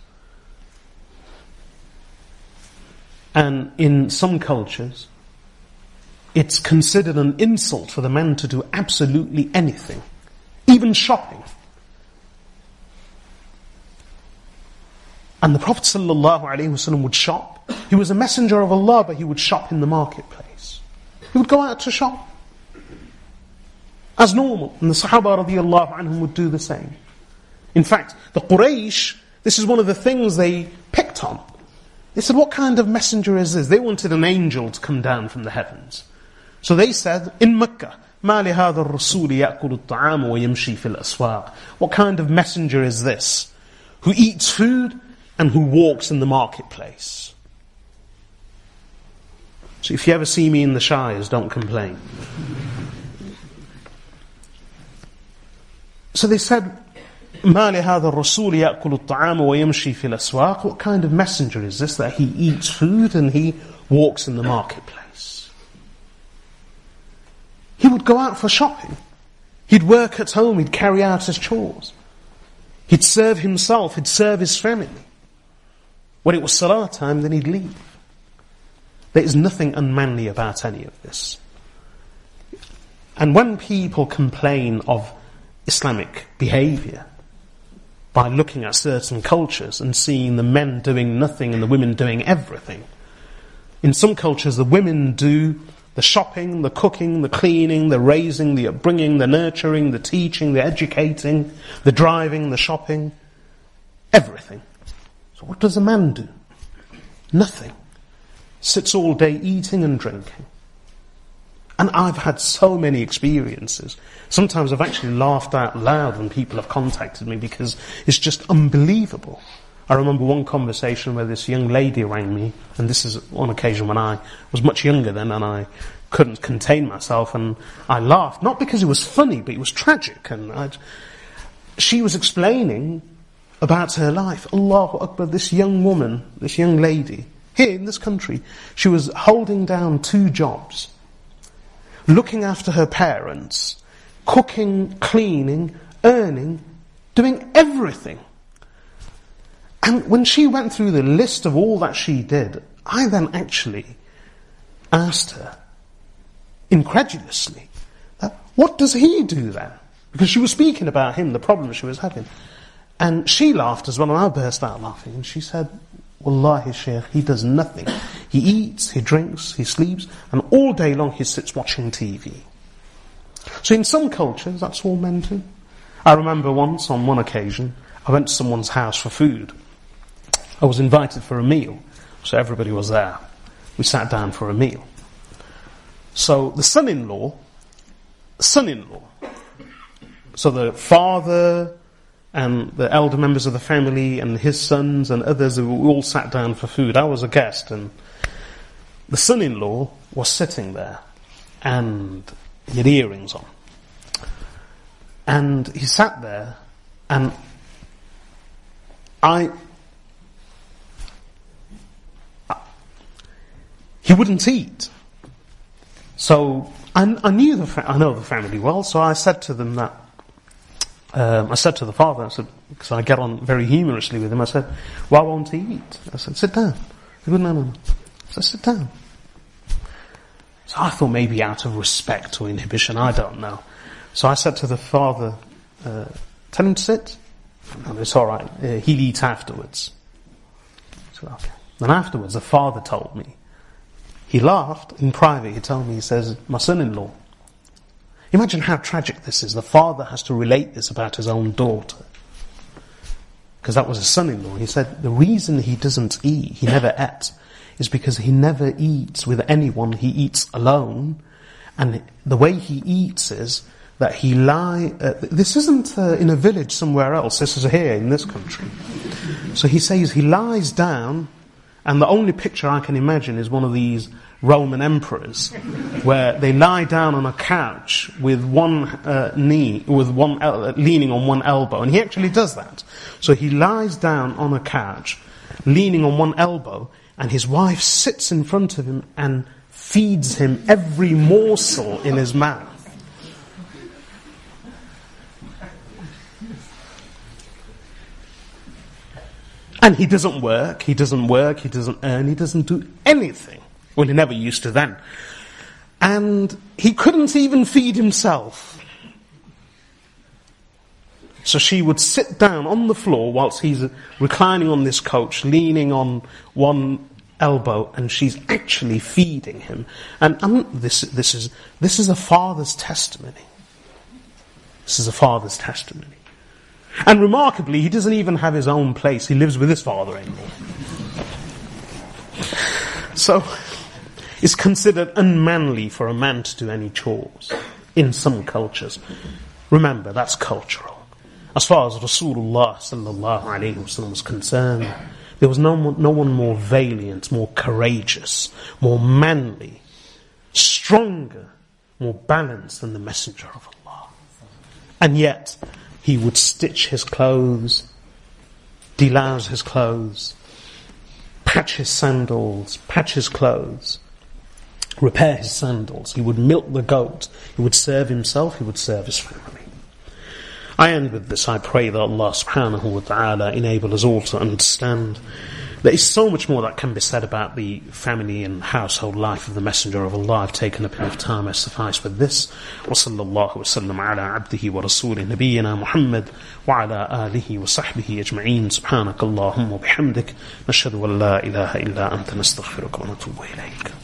And in some cultures, it's considered an insult for the man to do absolutely anything. Even shopping. And the Prophet ﷺ would shop. He was a messenger of Allah, but he would shop in the marketplace. He would go out to shop. As normal. And the Sahaba radiyallahu anhum would do the same. In fact, the Quraysh, this is one of the things they picked on. They said, what kind of messenger is this? They wanted an angel to come down from the heavens. So they said, in Mecca, مَا لِهَذَا الرَّسُولِ يَأْكُلُ الطَّعَامُ وَيَمْشِي فِي الْأَسْوَاقِ. What kind of messenger is this? Who eats food and who walks in the marketplace. So if you ever see me in the shires, don't complain. So they said, مَا لِهَذَا الرَّسُولِ يَأْكُلُ الطَّعَامُ وَيَمْشِي فِي الْأَسْوَاقِ. What kind of messenger is this that he eats food and he walks in the marketplace? He would go out for shopping. He'd work at home, he'd carry out his chores. He'd serve himself, he'd serve his family. When it was salah time, then he'd leave. There is nothing unmanly about any of this. And when people complain of Islamic behaviour, by looking at certain cultures and seeing the men doing nothing and the women doing everything, in some cultures the women do the shopping, the cooking, the cleaning, the raising, the upbringing, the nurturing, the teaching, the educating, the driving, the shopping, everything. So what does a man do? Nothing. Sits all day eating and drinking. And I've had so many experiences. Sometimes I've actually laughed out loud when people have contacted me because it's just unbelievable. I remember one conversation where this young lady rang me, and this is on occasion when I was much younger then and I couldn't contain myself, and I laughed, not because it was funny, but it was tragic. And she was explaining about her life. Allahu Akbar, this young woman, this young lady, here in this country, she was holding down 2 jobs, looking after her parents, cooking, cleaning, earning, doing everything. And when she went through the list of all that she did, I then actually asked her, incredulously, what does he do then? Because she was speaking about him, the problems she was having. And she laughed as well, and I burst out laughing. And she said, Wallahi, Shaykh, he does nothing. He eats, he drinks, he sleeps, and all day long he sits watching TV. So in some cultures, that's all men do. I remember once, on one occasion, I went to someone's house for food. I was invited for a meal, so everybody was there. We sat down for a meal. So the son-in-law, so the father and the elder members of the family and his sons and others, we all sat down for food. I was a guest, and the son-in-law was sitting there, and he had earrings on. And he sat there, and he wouldn't eat. So I know the family well, so I said to them that, I said to the father, I said, because I get on very humorously with him, I said, why won't he eat? I said, sit down. He said, no. I said, sit down. So I thought maybe out of respect or inhibition, I don't know. So I said to the father, tell him to sit. No, it's all right. He'll eat afterwards. So okay. Then afterwards, the father told me. He laughed in private. He told me, he says, my son-in-law. Imagine how tragic this is. The father has to relate this about his own daughter. Because that was his son-in-law. He said, the reason he doesn't eat, he never ate, is because he never eats with anyone. He eats alone. And the way he eats is that he this isn't in a village somewhere else. This is here in this country. So he says he lies down, and the only picture I can imagine is one of these Roman emperors, where they lie down on a couch with one knee, leaning on one elbow, and he actually does that. So he lies down on a couch, leaning on one elbow, and his wife sits in front of him and feeds him every morsel in his mouth. And he doesn't work, he doesn't earn, he doesn't do anything. Well, he never used to then. And he couldn't even feed himself. So she would sit down on the floor whilst he's reclining on this couch, leaning on one elbow, and she's actually feeding him. And this is a father's testimony. This is a father's testimony. And remarkably, he doesn't even have his own place. He lives with his father-in-law. So, it's considered unmanly for a man to do any chores in some cultures. Remember, that's cultural. As far as Rasulullah sallallahu alaihi wasallam was concerned, there was no one more valiant, more courageous, more manly, stronger, more balanced than the Messenger of Allah. And yet, he would stitch his clothes, delouse his clothes, patch his sandals, patch his clothes, repair his sandals. He would milk the goat. He would serve himself. He would serve his family. I end with this. I pray that Allah subhanahu wa ta'ala enable us all to understand There is so much more that can be said about the family and household life of the Messenger of Allah. I've taken a bit of time, I suffice with this. وصلى الله وسلم على عبده ورسوله نبينا محمد وعلى آله وصحبه أجمعين. سبحانك اللهم وبحمدك نشهد أن لا إله إلا أنت نستغفرك ونتوب إليك.